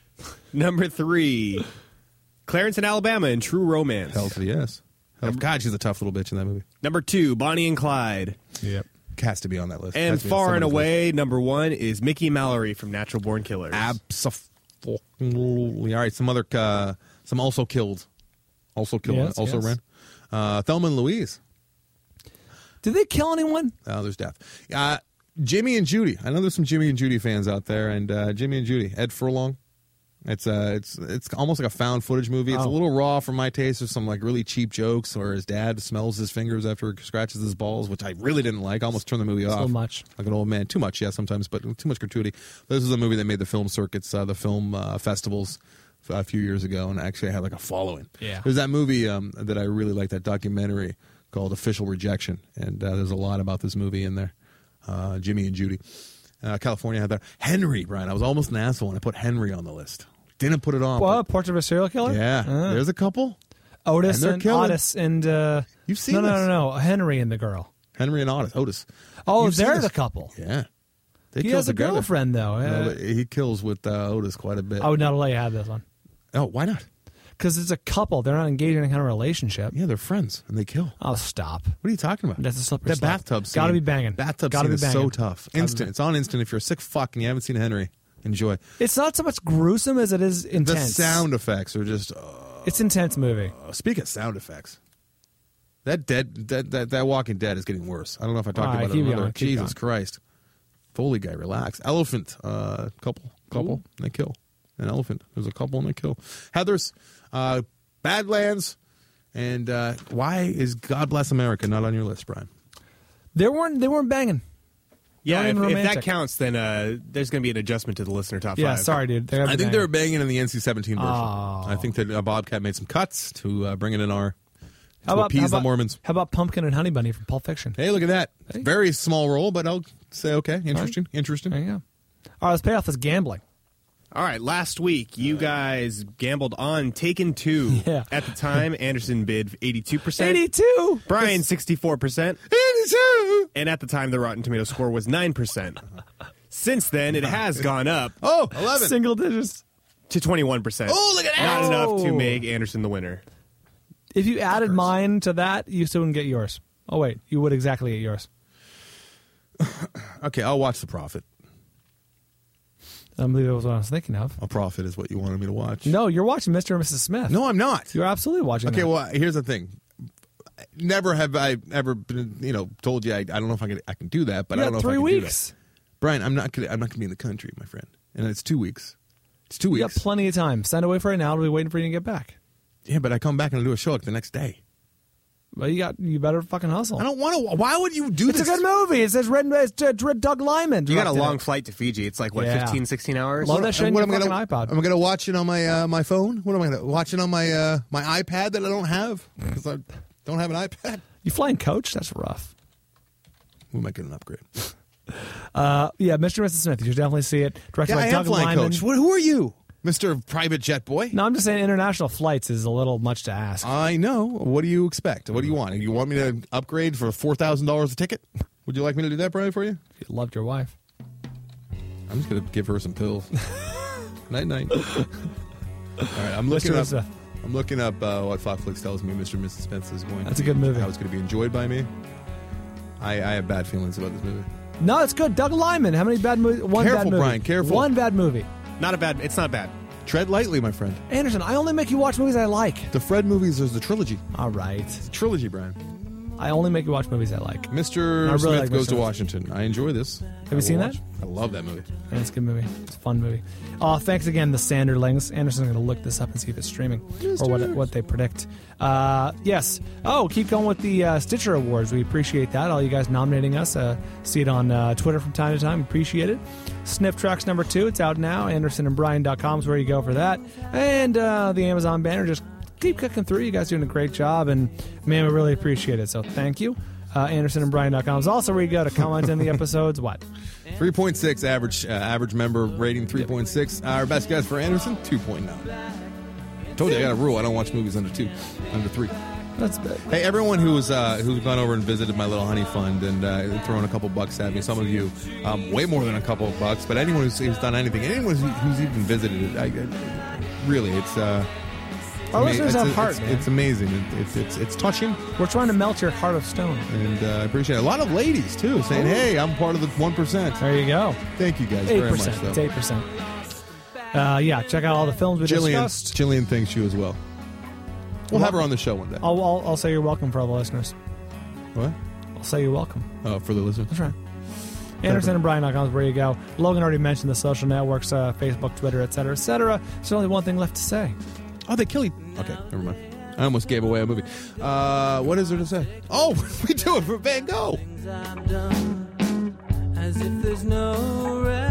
Number three, Clarence in Alabama in True Romance. Hell to the yes. Hell, God, she's a tough little bitch in that movie. Number two, Bonnie and Clyde. Yep. Has to be on that list. And Has to be on far and somebody's away, number one is Mickey Mallory from Natural Born Killers. list. Absolutely. All right, some other, uh, some also killed. Also killed. Yes, also yes. ran. Uh, Thelma and Louise. Did they kill anyone? Oh, there's death. Uh, Jimmy and Judy. I know there's some Jimmy and Judy fans out there, and uh, Jimmy and Judy. Ed Furlong. It's uh, it's it's almost like a found footage movie. It's Oh. a little raw for my taste. There's some like really cheap jokes, or his dad smells his fingers after he scratches his balls, which I really didn't like. I almost turned the movie It's a off. little much. Like an old man. Too much, yeah, sometimes, but too much gratuity. This is a movie that made the film circuits, uh, the film uh, festivals a few years ago, and actually had like a following. Yeah. There's that movie um, that I really like, that documentary called Official Rejection, and uh, there's a lot about this movie in there. Uh, Jimmy and Judy. Uh, California had that. Henry, Brian. I was almost an asshole when I put Henry on the list. Didn't put it on. What? Portrait of a Serial Killer? but- yeah. Uh, There's a couple. Otis and they're and, killing. Otis and uh, You've seen no, no, this. no, no, Henry and the girl. Henry and Otis. Otis. Oh, You've seen they're this. the couple. Yeah. They He kill has a together. girlfriend though. No, Uh, but he kills with uh, Otis quite a bit. I would not let you have this one Oh, why not? because it's a couple. They're not engaged in any kind of relationship. Yeah, they're friends and they kill. Oh, stop. What are you talking about? That's a slippery That slope. bathtub scene. Gotta be banging. Bathtub Gotta scene be is banging. so tough. Instant. It's on instant. If you're a sick fuck and you haven't seen Henry, enjoy. It's not so much gruesome as it is The intense. sound effects are just. Uh, It's intense movie. speak of sound effects. That dead, that, that that Walking Dead is getting worse. I don't know if I talked All right, about it. keep Another. going, keep Jesus going. Christ, Foley guy, relax. Elephant, uh, couple, couple, and they kill. An elephant. There's a couple and they kill. Heathers, uh, Badlands, and uh, why is God Bless America not on your list, Brian? They weren't. They weren't banging. Yeah, Not if, even if that romantic. counts, then uh, there's going to be an adjustment to the listener top Yeah, five. sorry, dude. They gotta I be think they were banging. banging in the N C seventeen version. Oh. I think that uh, Bobcat made some cuts to uh, bring it in our to How about, appease how the about- Mormons. How about Pumpkin and Honey Bunny from Pulp Fiction? Hey, look at that. Hey. Very small role, but I'll say okay. Interesting. Interesting. There you go. All right, let's pay off this gambling. All right, last week you guys gambled on Taken two. Yeah. At the time, Anderson bid eighty-two percent. eighty-two. Brian, sixty-four percent. eighty-two. And at the time, the Rotten Tomato score was nine percent. Since then, it has gone up Oh, eleven. Single digits. to twenty-one percent. Oh, look at that. Not enough to Oh. make Anderson the winner. If you added mine to that, you still wouldn't get yours. Oh wait, you would exactly get yours. Okay, I'll watch The Prophet. I believe that was what I was thinking of. A Prophet is what you wanted me to watch. No, you're watching Mister and Missus Smith. No, I'm not. You're absolutely watching. Okay, that. well, here's the thing. Never have I ever been, you know, told you I, I don't know if I can I can do that, but you I don't got know three if I can weeks. do that. Brian, I'm not gonna I'm not gonna be in the country, my friend, and it's two weeks. It's two You got weeks. plenty of time. Send away for right now. I'll be waiting for you to get back. Yeah, but I come back and I do a show like the next day. But you got you better fucking hustle. I don't want to. Why would you do It's this? a good movie. It says Red, it's, uh, Doug Lyman. You got a directed long it. flight to Fiji. It's like, what, Yeah. fifteen, sixteen hours? Love that shit in What your am I fucking gonna, iPod. Am I gonna watch it on my uh, my phone? What am I gonna watch it on my uh, my iPad that I don't have because I don't have an iPad? You flying coach? That's rough. We might get an upgrade. Uh, yeah, Mister and Missus Smith. You should definitely see it. Directed Yeah, by I am Doug flying Lyman. coach. What, who are you, Mister Private Jet Boy? No, I'm just saying international flights is a little much to ask. I know. What do you expect? What do you want? You want me to upgrade for four thousand dollars a ticket? Would you like me to do that, Brian, for you? You loved your wife. I'm just going to give her some pills. Night night. All right, I'm looking Mister up. Smith. I'm looking up uh, what Foxflix tells me Mister and Missus Spence is going. That's to a good be, movie. How it's going to be enjoyed by me. I, I have bad feelings about this movie. No, it's good. Doug Lyman. How many bad movies? One Careful, bad movie. Brian, careful. One bad movie. Not a bad. It's not bad. Tread lightly, my friend. Anderson, I only make you watch movies I like. The Fred movies is the trilogy. All right. Trilogy, Brian. I only make you watch movies I like. Mister I really Smith like Goes Mister to Smith. Washington. I enjoy this. Have I you seen will that? watch. I love that movie. Yeah, it's a good movie. It's a fun movie. Oh, thanks again, the Sanderlings. Anderson's going to look this up and see if it's streaming or what what they predict. Uh, yes. Oh, keep going with the uh, Stitcher Awards. We appreciate that. All you guys nominating us. Uh, see it on uh, Twitter from time to time. Appreciate it. Sniff Tracks number two. It's out now. Anderson and Brian dot com is where you go for that. And uh, the Amazon banner. Just keep clicking through. You guys are doing a great job. And, man, we really appreciate it. So thank you. Uh, Anderson and Brian dot com is also where you go to comment on the episodes. What? three point six average uh, average member rating. three point six. Our best guess for Anderson. two point nine. Told you I got a rule. I don't watch movies under two, under three. That's bad. Hey, everyone who's uh, who's gone over and visited my little honey fund and uh, thrown a couple bucks at me. Some of you, um, way more than a couple of bucks. But anyone who's, who's done anything, anyone who's, who's even visited it, I, I, really, it's. Uh, Our ama- listeners it's, have it's, heart, it's, man. it's amazing. It, it's it's it's touching, We're trying to melt your heart of stone. and uh, I appreciate it. A lot of ladies too saying, "Hey, I'm part of the one percent." There you go. Thank you guys Eight very much. percent. It's Though. eight percent. Uh, yeah, check out all the films we Jillian, discussed. Jillian thinks you as well. We'll have her on the show one day. I'll, I'll, I'll say you're welcome for all the listeners. What? I'll say you're welcome. Oh, for the listeners. That's right. Anderson and Brian dot com is where you go. Logan already mentioned the social networks, uh, Facebook, Twitter, et cetera, et cetera. There's only one thing left to say. Oh, they kill each. Okay, never mind. I almost gave away a movie. Uh, what is there to say? Oh, we do it for Van Gogh. I've done as if there's no rest.